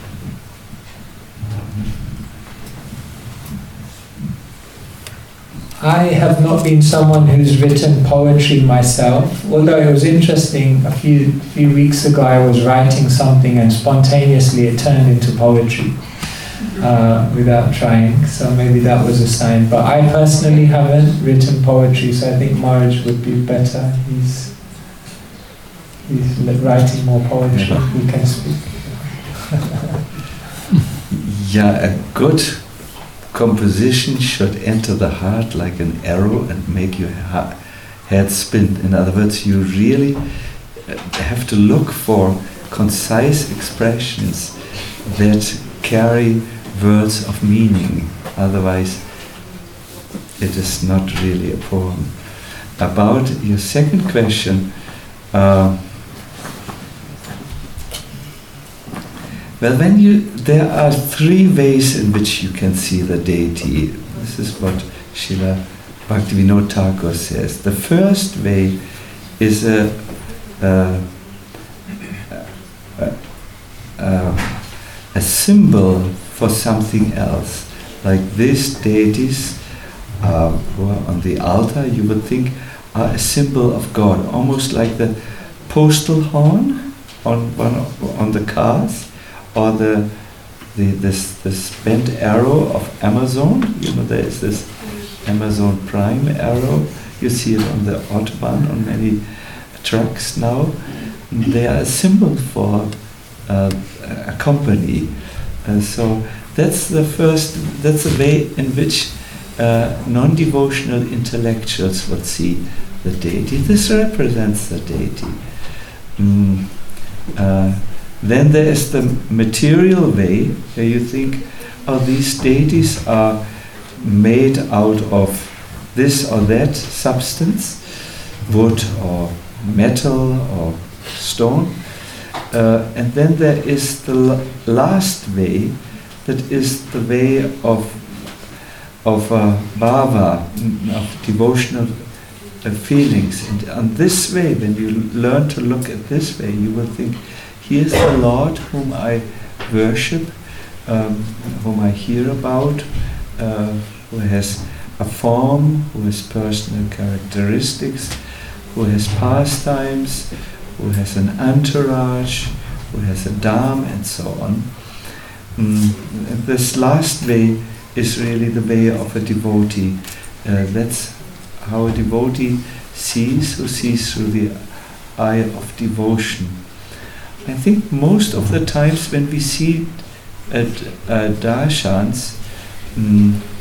I have not been someone who's written poetry myself, although it was interesting, a few few weeks ago I was writing something and spontaneously it turned into poetry uh, without trying, so maybe that was a sign. But I personally haven't written poetry, so I think Maharaj would be better. He's He's writing more poetry, he can speak. Yeah, a good composition should enter the heart like an arrow and make your ha- head spin. In other words, you really have to look for concise expressions that carry words of meaning. Otherwise, it is not really a poem. About your second question, uh, well, when you, there are three ways in which you can see the deity. This is what Srila Bhaktivinoda Thakur says. The first way is a, a, a, a, a symbol for something else. Like these deities uh, who are on the altar, you would think are a symbol of God, almost like the postal horn on one on the cars. Or the, the this this bent arrow of Amazon. You know, there is this Amazon Prime arrow. You see it on the Autobahn on many trucks now. They are a symbol for uh, a company. And so that's the first. That's the way in which uh, non-devotional intellectuals would see the deity. This represents the deity. Mm, uh, Then there is the material way, where you think, oh, these deities are made out of this or that substance, wood or metal or stone. Uh, and then there is the l- last way, that is the way of of uh, bhava, of devotional uh, feelings. And on this way, when you learn to look at this way, you will think, he is the Lord whom I worship, um, whom I hear about, uh, who has a form, who has personal characteristics, who has pastimes, who has an entourage, who has a dam, and so on. Mm, this last way is really the way of a devotee. Uh, that's how a devotee sees, who sees through the eye of devotion. I think most of the times when we see at uh, darshans, um,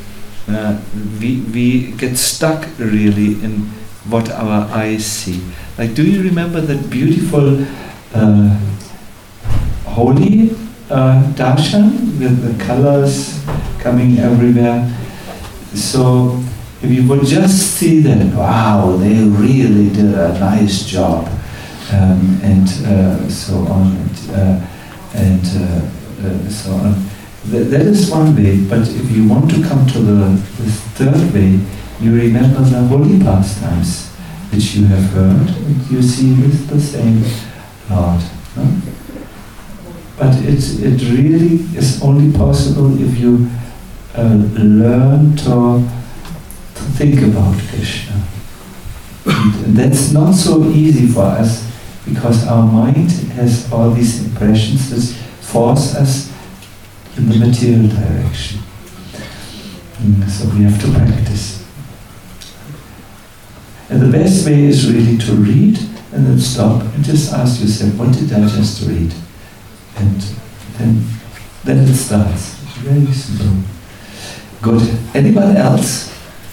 uh, we, we get stuck really in what our eyes see. Like, do you remember that beautiful uh, holy uh, darshan with the colors coming everywhere? So if you would just see that, wow, they really did a nice job, um, and uh, so on, and, uh, and uh, uh, so on. Th- that is one way, but if you want to come to the, the third way, you remember the holy pastimes, which you have heard, and you see with the same Lord. No? But it, it really is only possible if you uh, learn to, to think about Krishna. And that's not so easy for us, because our mind has all these impressions that force us in the material direction. And so we have to practice. And the best way is really to read and then stop and just ask yourself, what did I just read? And then, then it starts. It's very simple. Good. Anyone else?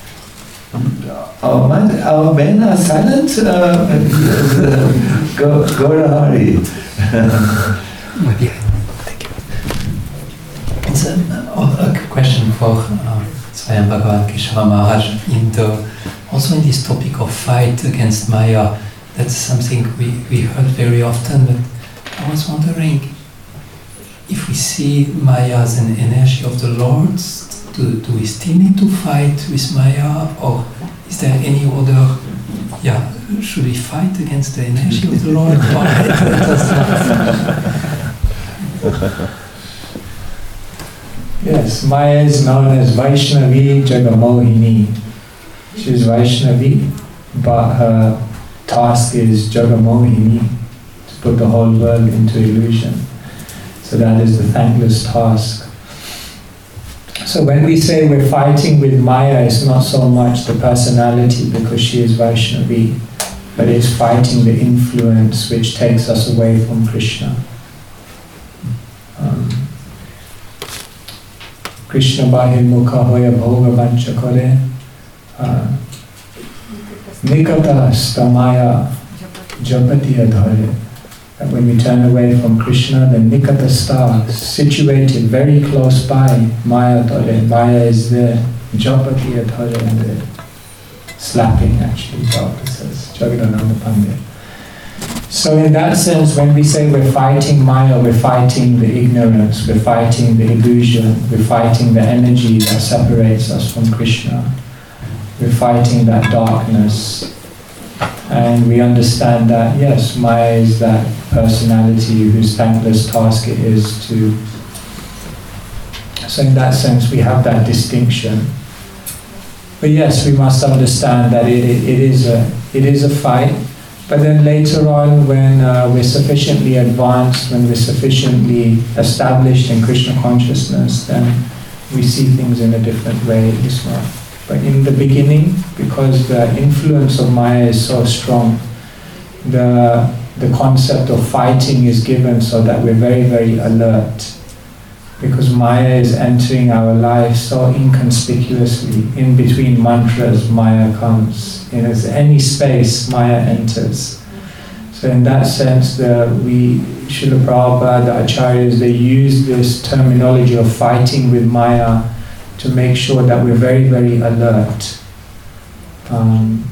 Our, mind, our men are silent. Uh, go, go to Hari. Thank you. It's a, a question for uh, Swayam Bhagavan Keshava Maharaj. In the, also in this topic of fight against Maya, that's something we, we heard very often, but I was wondering if we see Maya as an energy of the Lord, do, do we still need to fight with Maya, or is there any other, yeah, should we fight against the energy of the Lord? Yes, Maya is known as Vaishnavi Jagamohini. She is Vaishnavi, but her task is Jagamohini, to put the whole world into illusion. So that is the thankless task. So when we say we're fighting with Maya, it's not so much the personality, because she is Vaishnavi, but it's fighting the influence which takes us away from Krishna. Um, Krishna bahimukha hoya bhoga vancha kare nikata stamaya japati adhare. That when we turn away from Krishna, then nikata sta, situated very close by, Maya dhare, Maya is there, japati adhare, and they're slapping actually, Prabhupada says, Jagadananda Pandit. So in that sense, when we say we're fighting Maya, we're fighting the ignorance, we're fighting the illusion, we're fighting the energy that separates us from Krishna. We're fighting that darkness. And we understand that, yes, Maya is that personality whose thankless task it is to... So in that sense, we have that distinction. But yes, we must understand that it, it, it, is, a, it is a fight. But then later on, when uh, we're sufficiently advanced, when we're sufficiently established in Krishna consciousness, then we see things in a different way as well. But in the beginning, because the influence of Maya is so strong, the, the concept of fighting is given so that we're very, very alert. Because Maya is entering our lives so inconspicuously. In between mantras, Maya comes. In any space, Maya enters. So in that sense, the, we, Srila Prabhupada, the Acharyas, they use this terminology of fighting with Maya to make sure that we're very, very alert. Um,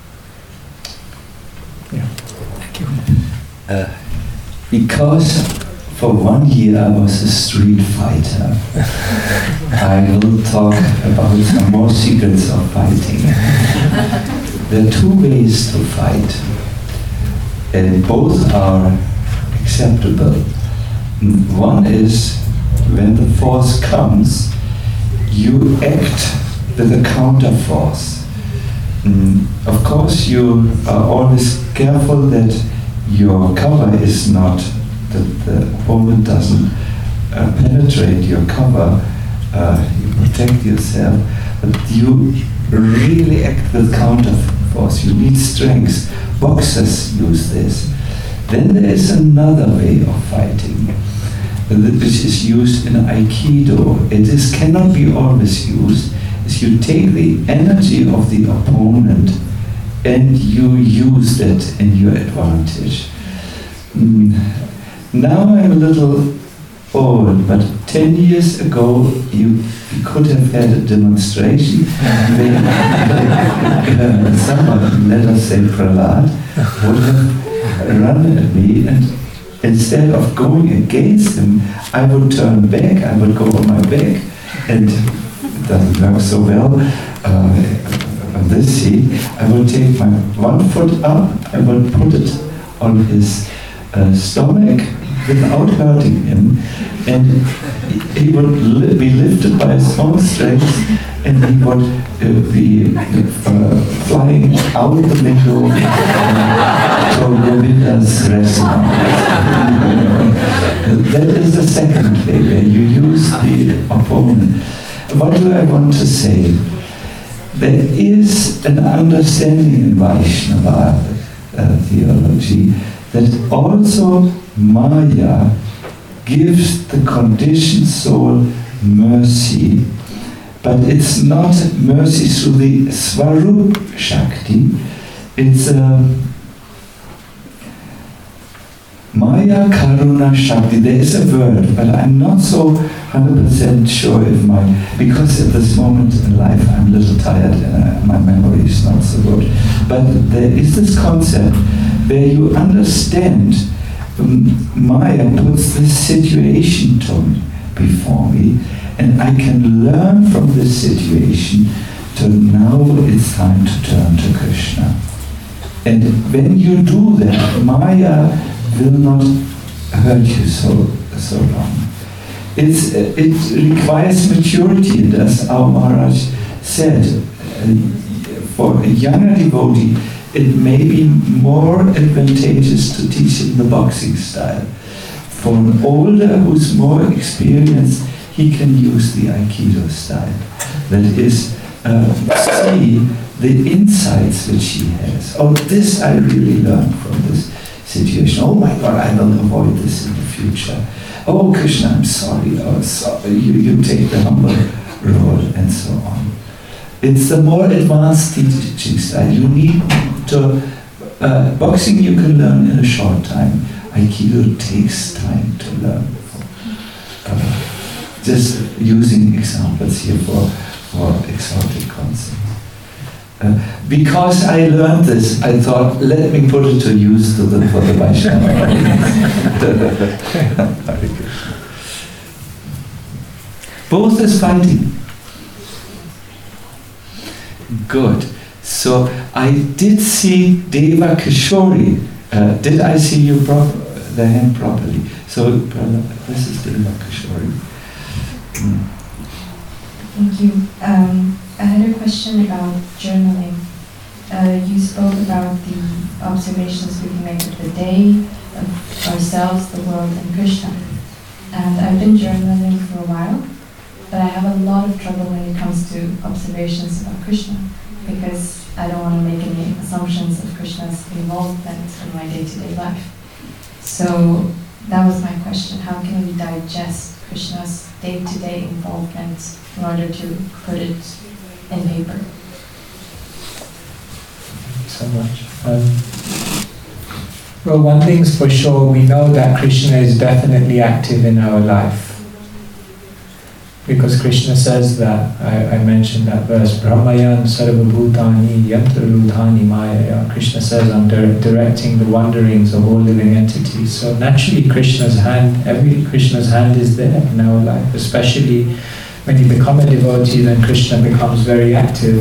yeah. Thank you. Uh, because for one year I was a street fighter, I will talk about some more secrets of fighting. There are two ways to fight, and both are acceptable. One is when the force comes, you act with a counter force. Mm, of course, you are always careful that your cover is not, that the opponent doesn't uh, penetrate your cover. Uh, you protect yourself, but you really act with counter force. You need strength. Boxers use this. Then there is another way of fighting, which is used in Aikido. It is, cannot be always used. is you take the energy of the opponent and you use that in your advantage. Mm. Now I'm a little old, but ten years ago you, you could have had a demonstration where uh, someone, let us say Prahlad, would have run at me, and instead of going against him, I would turn back, I would go on my back, and it doesn't work so well. Uh, on this sea, I would take my one foot up, I would put it on his uh, stomach without hurting him, and he would li be lifted by his own strength, and he would uh, be uh, flying out the window uh, to Govinda's restaurant. That is the second way where you use the opponent. What do I want to say? There is an understanding in Vaishnava uh, theology that also Maya gives the conditioned soul mercy, but it's not mercy through the Swarup Shakti, it's a Maya Karuna Shakti. There is a word, but I'm not so one hundred percent sure if my, because at this moment in life I'm a little tired and uh, my memory is not so good. But there is this concept where you understand, um, Maya puts this situation tone before me, and I can learn from this situation to now it's time to turn to Krishna. And when you do that, Maya will not hurt you so so long. It's, it requires maturity, and as our Maharaj said, uh, for a younger devotee, it may be more advantageous to teach in the boxing style. For an older who's more experienced, he can use the Aikido style. That is, uh, see the insights which he has. Oh, this I really learned from this situation. Oh my God, I will avoid this in the future. Oh Krishna, I'm sorry. Oh, sorry. You, you take the humble road, and so on. It's the more advanced teaching style. You need to, uh, boxing you can learn in a short time. Aikido takes time to learn. Uh, just using examples here for, for exotic concepts. Uh, because I learned this, I thought, let me put it to use to the, for the Vaishnava. Both is fighting. Good. So I did see Deva Kishori. Uh, did I see you prop the hand properly? So this is Deva Kishori. Mm. Thank you. Um, I had a question about journaling. Uh, you spoke about the observations we can make of the day, of ourselves, the world, and Krishna. And I've been journaling for a while, but I have a lot of trouble when it comes to observations about Krishna, because I don't want to make any assumptions of Krishna's involvement in my day-to-day life. So that was my question. How can we digest Krishna's day-to-day involvement in order to put it in paper? Thank you so much. Um, well, one thing's for sure, we know that Krishna is definitely active in our life. Because Krishna says that, I, I mentioned that verse, Brahmayan sarvabhutani yantrarudhani mayaya. Krishna says, I'm di directing the wanderings of all living entities. So naturally Krishna's hand, every Krishna's hand is there in our life, especially when you become a devotee, then Krishna becomes very active.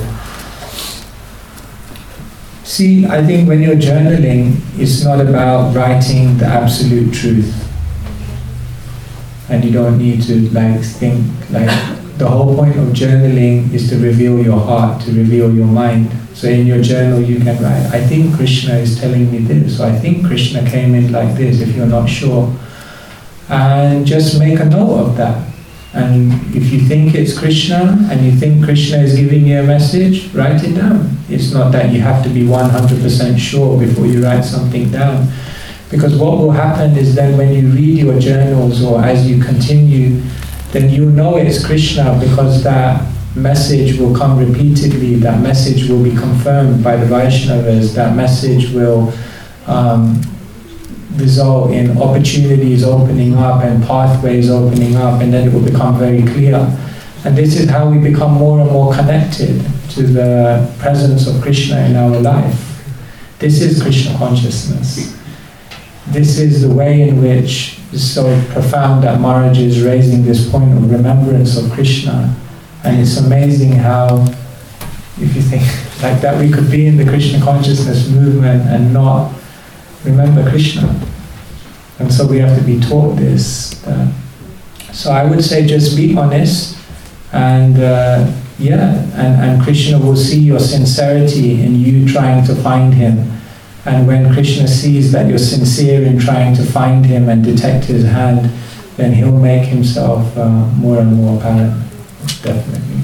See, I think when you're journaling, it's not about writing the absolute truth. And you don't need to like think, like the whole point of journaling is to reveal your heart, to reveal your mind. So in your journal you can write, I think Krishna is telling me this, or I think Krishna came in like this, if you're not sure. And just make a note of that. And if you think it's Krishna, and you think Krishna is giving you a message, write it down. It's not that you have to be one hundred percent sure before you write something down. Because what will happen is then when you read your journals, or as you continue, then you know it's Krishna, because that message will come repeatedly, that message will be confirmed by the Vaishnavas, that message will um, result in opportunities opening up and pathways opening up, and then it will become very clear. And this is how we become more and more connected to the presence of Krishna in our life. This is Krishna consciousness. This is the way in which is so profound that Maharaj is raising this point of remembrance of Krishna. And it's amazing how, if you think like that, we could be in the Krishna consciousness movement and not remember Krishna. And so we have to be taught this. Uh, so I would say just be honest, and uh, yeah, and, and Krishna will see your sincerity in you trying to find him. And when Krishna sees that you're sincere in trying to find him and detect his hand, then he'll make himself uh, more and more apparent. Definitely.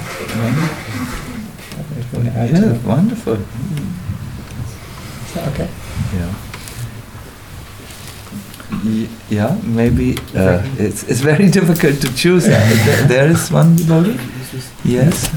Yeah, wonderful. Is that okay? Yeah. Y- Yeah, maybe uh, it's it's very difficult to choose. There, there is one devotee. Yes.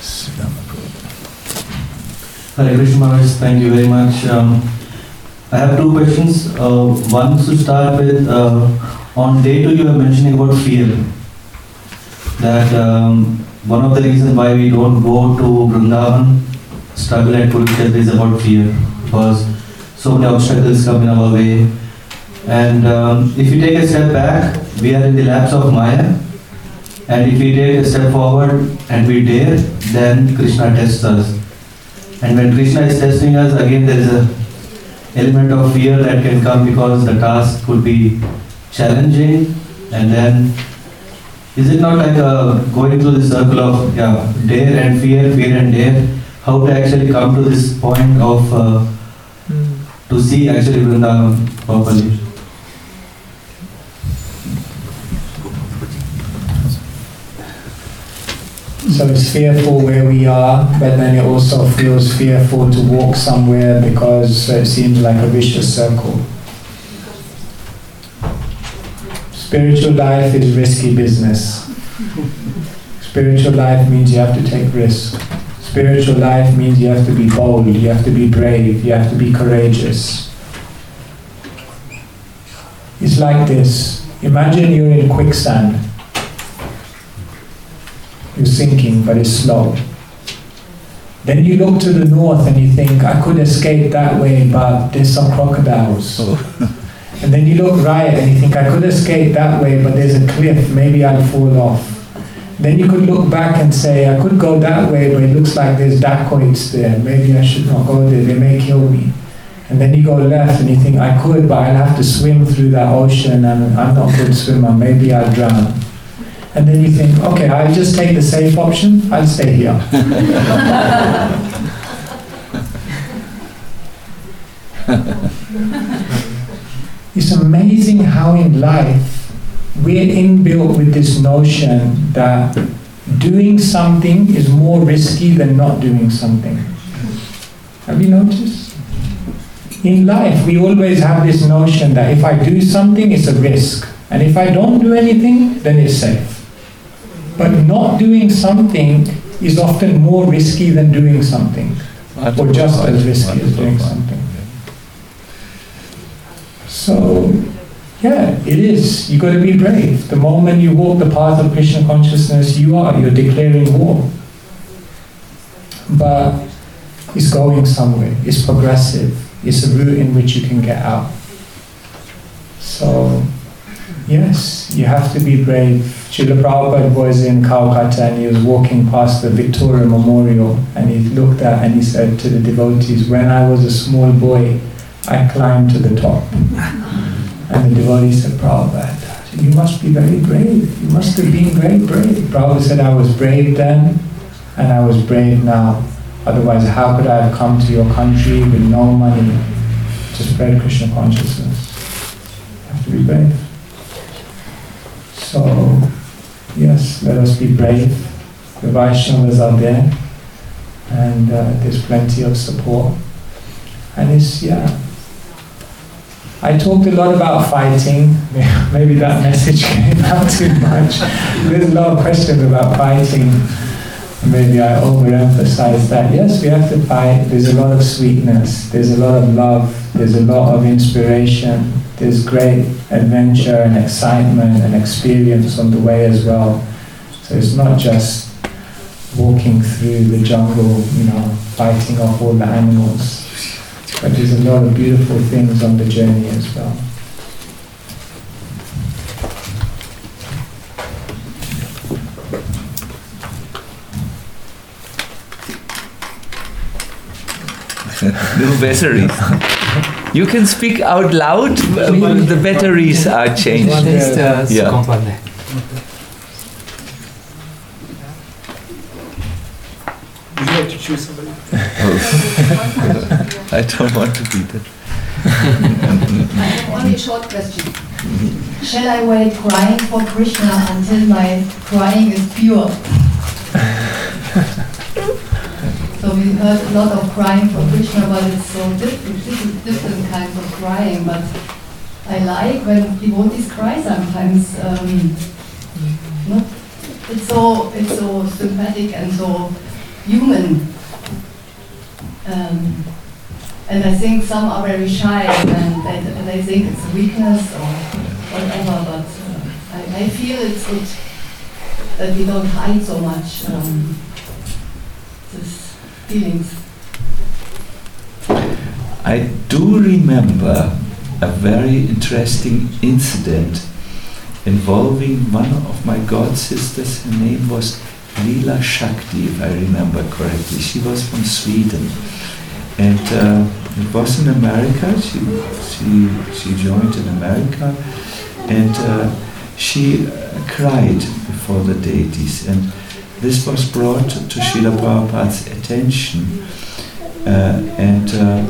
Hare Krishna Maharaj, thank you very much. Um, I have two questions. Uh, one to start with, uh, on day two you were mentioning about fear. That um, one of the reasons why we don't go to Vrindavan, struggle at Kurukshetra, is about fear, because so many obstacles come in our way. And um, if you take a step back, we are in the laps of Maya. And if we take a step forward and we dare, then Krishna tests us. And when Krishna is testing us, again there is a element of fear that can come, because the task could be challenging. And then, is it not like a, going through the circle of yeah, dare and fear, fear and dare? How to actually come to this point of uh, mm. to see actually Vrindavan properly? So it's fearful where we are, but then it also feels fearful to walk somewhere because it seems like a vicious circle. Spiritual life is risky business. Spiritual life means you have to take risks. Spiritual life means you have to be bold, you have to be brave, you have to be courageous. It's like this. Imagine you're in quicksand. You're sinking, but it's slow. Then you look to the north and you think, I could escape that way, but there's some crocodiles. Oh. And then you look right and you think, I could escape that way, but there's a cliff, maybe I'd fall off. Then you could look back and say, I could go that way, but it looks like there's dacoits there. Maybe I should not go there, they may kill me. And then you go left and you think, I could, but I'll have to swim through that ocean and I'm not a good swimmer, maybe I'll drown. And then you think, okay, I'll just take the safe option, I'll stay here. It's amazing how in life we're inbuilt with this notion that doing something is more risky than not doing something. Have you noticed? In life, we always have this notion that if I do something, it's a risk. And if I don't do anything, then it's safe. But not doing something is often more risky than doing something, or just as risky as doing something. So, yeah, it is. You've got to be brave. The moment you walk the path of Krishna consciousness, you are, you're declaring war. But it's going somewhere. It's progressive. It's a route in which you can get out. So, yes, you have to be brave. Srila Prabhupada was in Calcutta and he was walking past the Victoria Memorial and he looked at and he said to the devotees, when I was a small boy, I climbed to the top. And the devotee said, Prabhupada, you must be very brave. You must have been very brave. Prabhupada said, I was brave then and I was brave now. Otherwise, how could I have come to your country with no money to spread Krishna consciousness? You have to be brave. So, yes, let us be brave. The Vaishnavas are there, and uh, there's plenty of support. And it's, yeah. I talked a lot about fighting. Maybe that message came out too much. There's a lot of questions about fighting. Maybe I overemphasize that. Yes, we have to fight. There's a lot of sweetness. There's a lot of love. There's a lot of inspiration. There's great adventure and excitement and experience on the way as well. So it's not just walking through the jungle, you know, fighting off all the animals. But there's a lot of beautiful things on the journey as well. No batteries. You can speak out loud, but the batteries are changed. Just a Yeah. second one there. Would you like to choose somebody? I don't want to be that. Only a short question. Shall I wait crying for Krishna until my crying is pure? So we heard a lot of crying for Krishna, but it's so different, different, different kinds of crying. But I like when devotees cry sometimes. Um, no? It's so it's so sympathetic and so human. Um, and I think some are very shy and they, they think it's a weakness or whatever. But uh, I, I feel it's good that we don't hide so much um, this feelings. I do remember a very interesting incident involving one of my god sisters. Her name was Leela Shakti, if I remember correctly. She was from Sweden, and uh, it was in America. She she she joined in America, and uh, she uh, cried before the deities, and this was brought to Srila Prabhupada's attention, uh, and uh,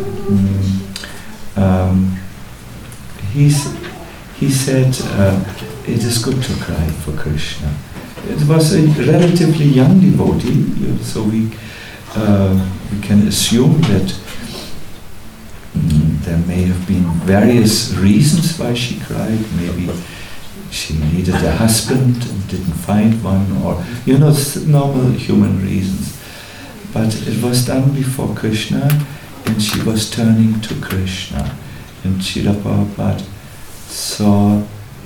mm, um, he's, he said uh, it is good to cry for Krishna. It was a relatively young devotee, so we uh, we can assume that mm, there may have been various reasons why she cried. Maybe she needed a husband and didn't find one, or, you know, normal human reasons. But it was done before Krishna, and she was turning to Krishna. And Srila Prabhupada saw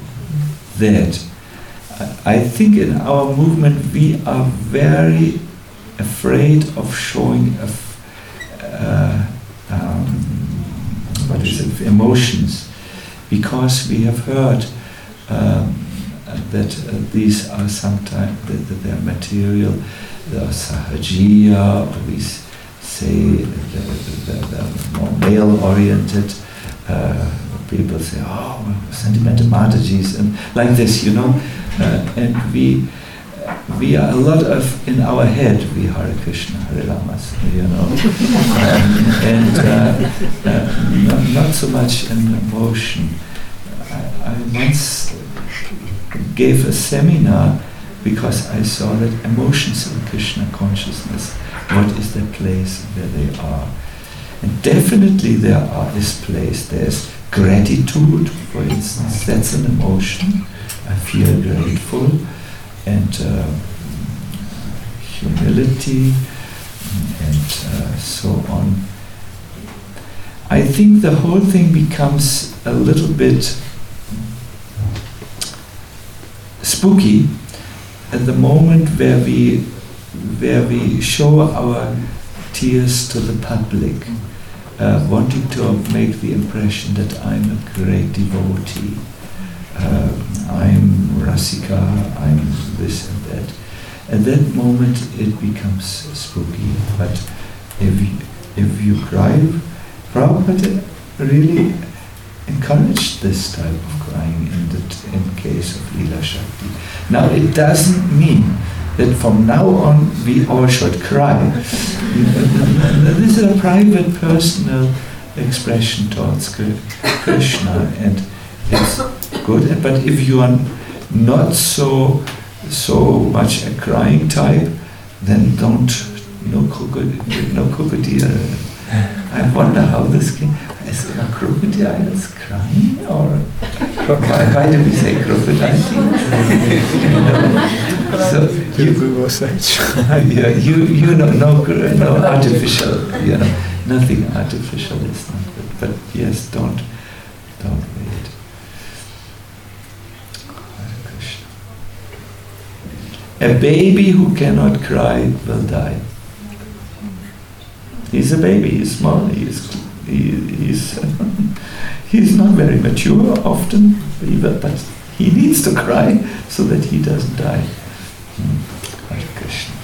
that. I think in our movement we are very afraid of showing a f- uh, um, what is it, emotions, because we have heard Um, that uh, these are sometimes that, that they're material, they're sahajiya, or we s- say they're, they're, they're more male-oriented. Uh, people say, "Oh, sentimental Mataji's," and like this, you know. Uh, and we we are a lot of in our head. We Hare Krishna, Hare Ramas, you know, um, and uh, uh, not, not so much in emotion. I, I once gave a seminar because I saw that emotions in Krishna consciousness, what is their place where they are. And definitely there are this place. There's gratitude, for instance, that's an emotion. I feel grateful. And uh, humility, and uh, so on. I think the whole thing becomes a little bit spooky at the moment where we where we show our tears to the public, uh, wanting to make the impression that I'm a great devotee, uh, I'm Rasika, I'm this and that. At that moment it becomes spooky. But if you, if you cry, Prabhupada really encouraged this type of crying in the in case of Leela Shakti. Now it doesn't mean that from now on we all should cry. This is a private, personal expression towards Krishna, and it's good. But if you are not so so much a crying type, then don't no crocodile. No crocodile. I wonder how this can. Is it a crocodile is crying, or why, why do we say crocodile? So you, Google search. yeah, you, you know, no, no artificial, you know, nothing artificial is not good. But yes, don't, don't wait. A baby who cannot cry will die. He's a baby. He's small. He's he, he's he's not very mature often, but he needs to cry so that he doesn't die. Hare Krishna.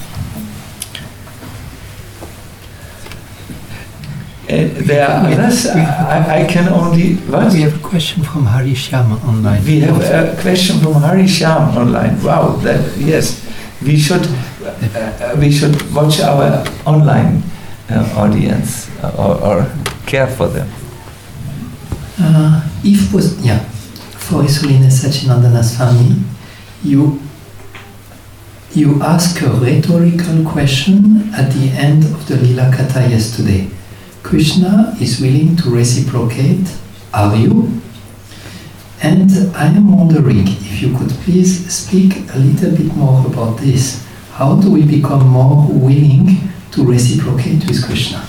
Uh, there are others. I, I can only. What? We have a question from Hari Shyam online. We have a question from Hari Shyam online. Wow, that yes, we should uh, we should watch our online uh, audience uh, or, or care for them. Uh, if was yeah, for His Holiness Sachinandana Swami, you you ask a rhetorical question at the end of the Lila Katha yesterday. Krishna is willing to reciprocate. Are you? And I am wondering if you could please speak a little bit more about this. How do we become more willing to reciprocate with Krishna?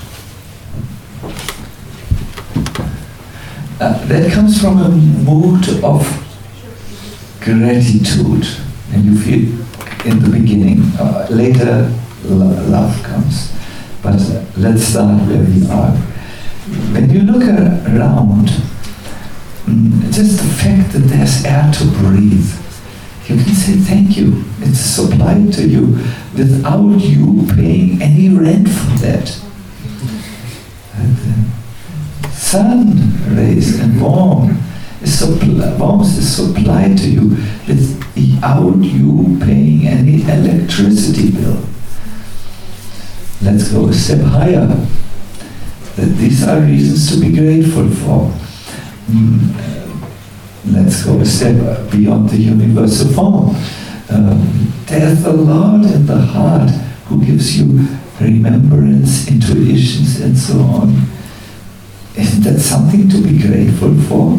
Uh, that comes from a mood of gratitude, and you feel in the beginning. Uh, later, lo- love comes. But uh, let's start where we are. When you look around, mm, just the fact that there's air to breathe, you can say thank you. It's supplied to you without you paying any rent for that. And the sun rays and warm is suppl- warmth is supplied to you without you paying any electricity bill. Let's go a step higher. That these are reasons to be grateful for. Mm, uh, let's go a step beyond the universal form. Um, there's the Lord in the heart who gives you remembrance, intuitions, and so on. Isn't that something to be grateful for?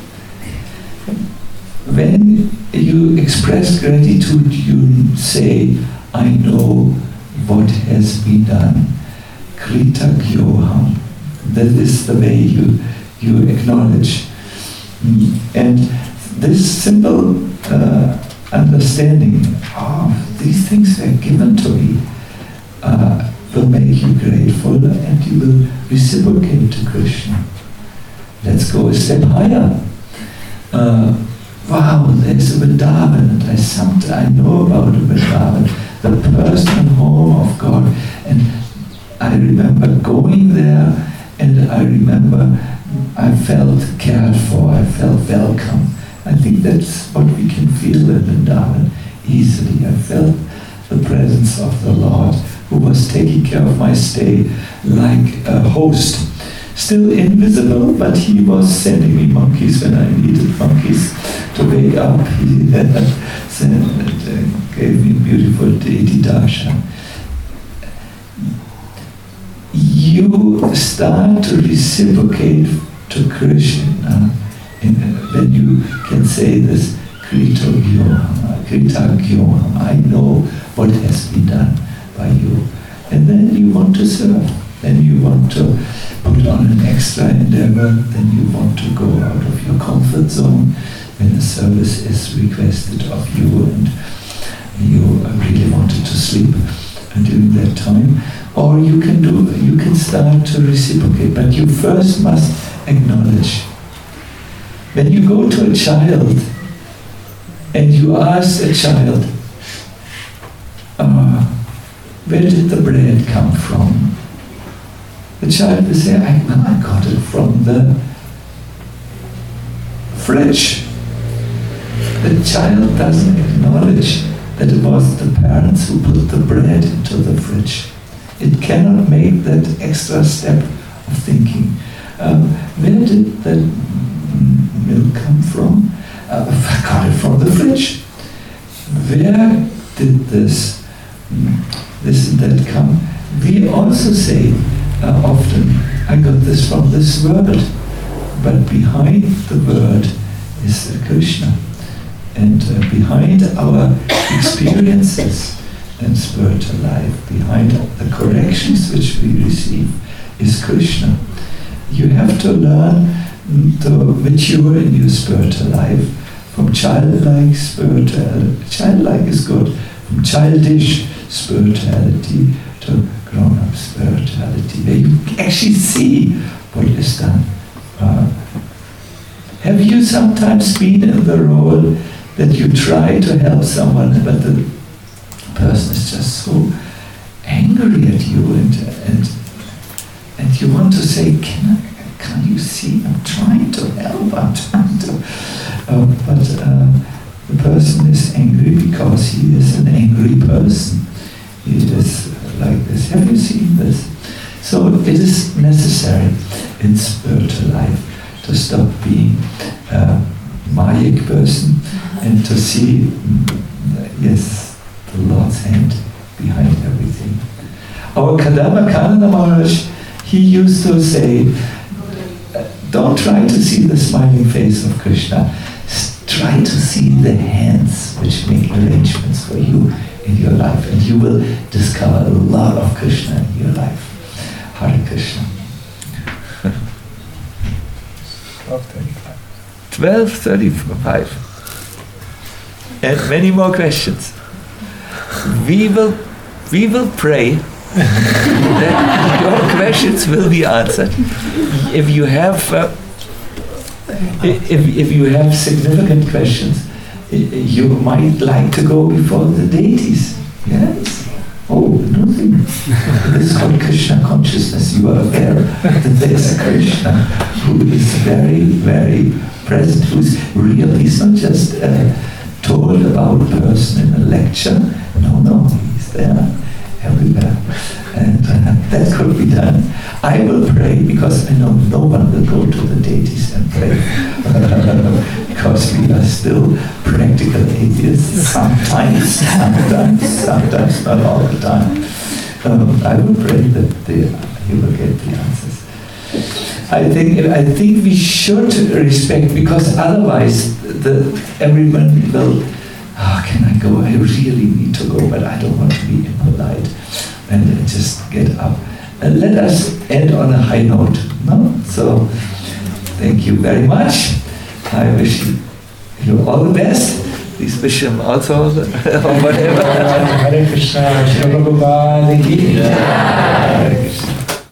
When you express gratitude, you say, I know what has been done. Krita Gyoham. That is the way you, you acknowledge. And this simple uh, understanding of these things were given to me uh, will make you grateful and you will reciprocate to Krishna. Let's go a step higher. Uh, wow, there's a Vrindavan, and I, sometimes, I know about a Vrindavan, the personal home of God. And I remember going there, and I remember I felt cared for, I felt welcome. I think that's what we can feel in Vrindavan easily. I felt the presence of the Lord, who was taking care of my stay like a host. Still invisible, but he was sending me monkeys when I needed monkeys to wake up. He sent, uh, gave me beautiful deity darshan. You start to reciprocate to Krishna in, when you can say this, Krita Gyoham, Krita Gyoham, I know what has been done by you. And then you want to serve. Then you want to put on an extra endeavor. Then you want to go out of your comfort zone when a service is requested of you and you really wanted to sleep during that time. Or you can do, you can start to reciprocate, but you first must acknowledge. When you go to a child and you ask a child, uh, where did the bread come from? The child will say, I, I got it from the fridge. The child doesn't acknowledge that it was the parents who put the bread into the fridge. It cannot make that extra step of thinking. Um, where did the milk come from? Uh, I got it from the fridge. Where did this, this and that come? We also say uh, often, I got this from this word, but behind the word is Krishna. And uh, behind our experiences and spiritual life, behind the corrections which we receive, is Krishna. You have to learn to mature in your spiritual life from childlike spirituality. Childlike is good. From childish spirituality to grown-up spirituality, where you actually see what is done. Uh, have you sometimes been in the role that you try to help someone, but the person is just so angry at you, and and and you want to say, can I, can you see? I'm trying to help. I'm trying to, uh, but uh, the person is angry because he is an angry person. He is like this. Have you seen this? So it is necessary in spiritual life to stop being a Mayic person and to see, yes, the Lord's hand behind everything. Our Kadamba Kanana Maharaj, he used to say, don't try to see the smiling face of Krishna. Try to see the hands which make arrangements for you in your life, and you will discover a lot of Krishna in your life. Hare Krishna. twelve thirty-five. And many more questions. We will, we will pray that your questions will be answered. If you have, uh, if if you have significant questions, you might like to go before the deities. Yes. Oh, nothing. This is called Krishna consciousness. You are aware that there is a Krishna who is very, very present, who is real. He's not just uh, told about a person in a lecture. No, no, he's there everywhere. And uh, that could be done. I will pray because I know no one will go to the deities and pray. Because we are still practical atheists. Sometimes, sometimes, sometimes, not all the time. Um, I will pray that the, you will get the answers. I think I think we should respect, because otherwise the, everyone will, oh, can I go? I really need to go, but I don't want to be impolite. And just get up. And let us end on a high note. No? So, thank you very much. I wish you, you all the best. Please wish him also the, or whatever. Hare Krishna, Shri Prabhupada ki jai. Hare Krishna.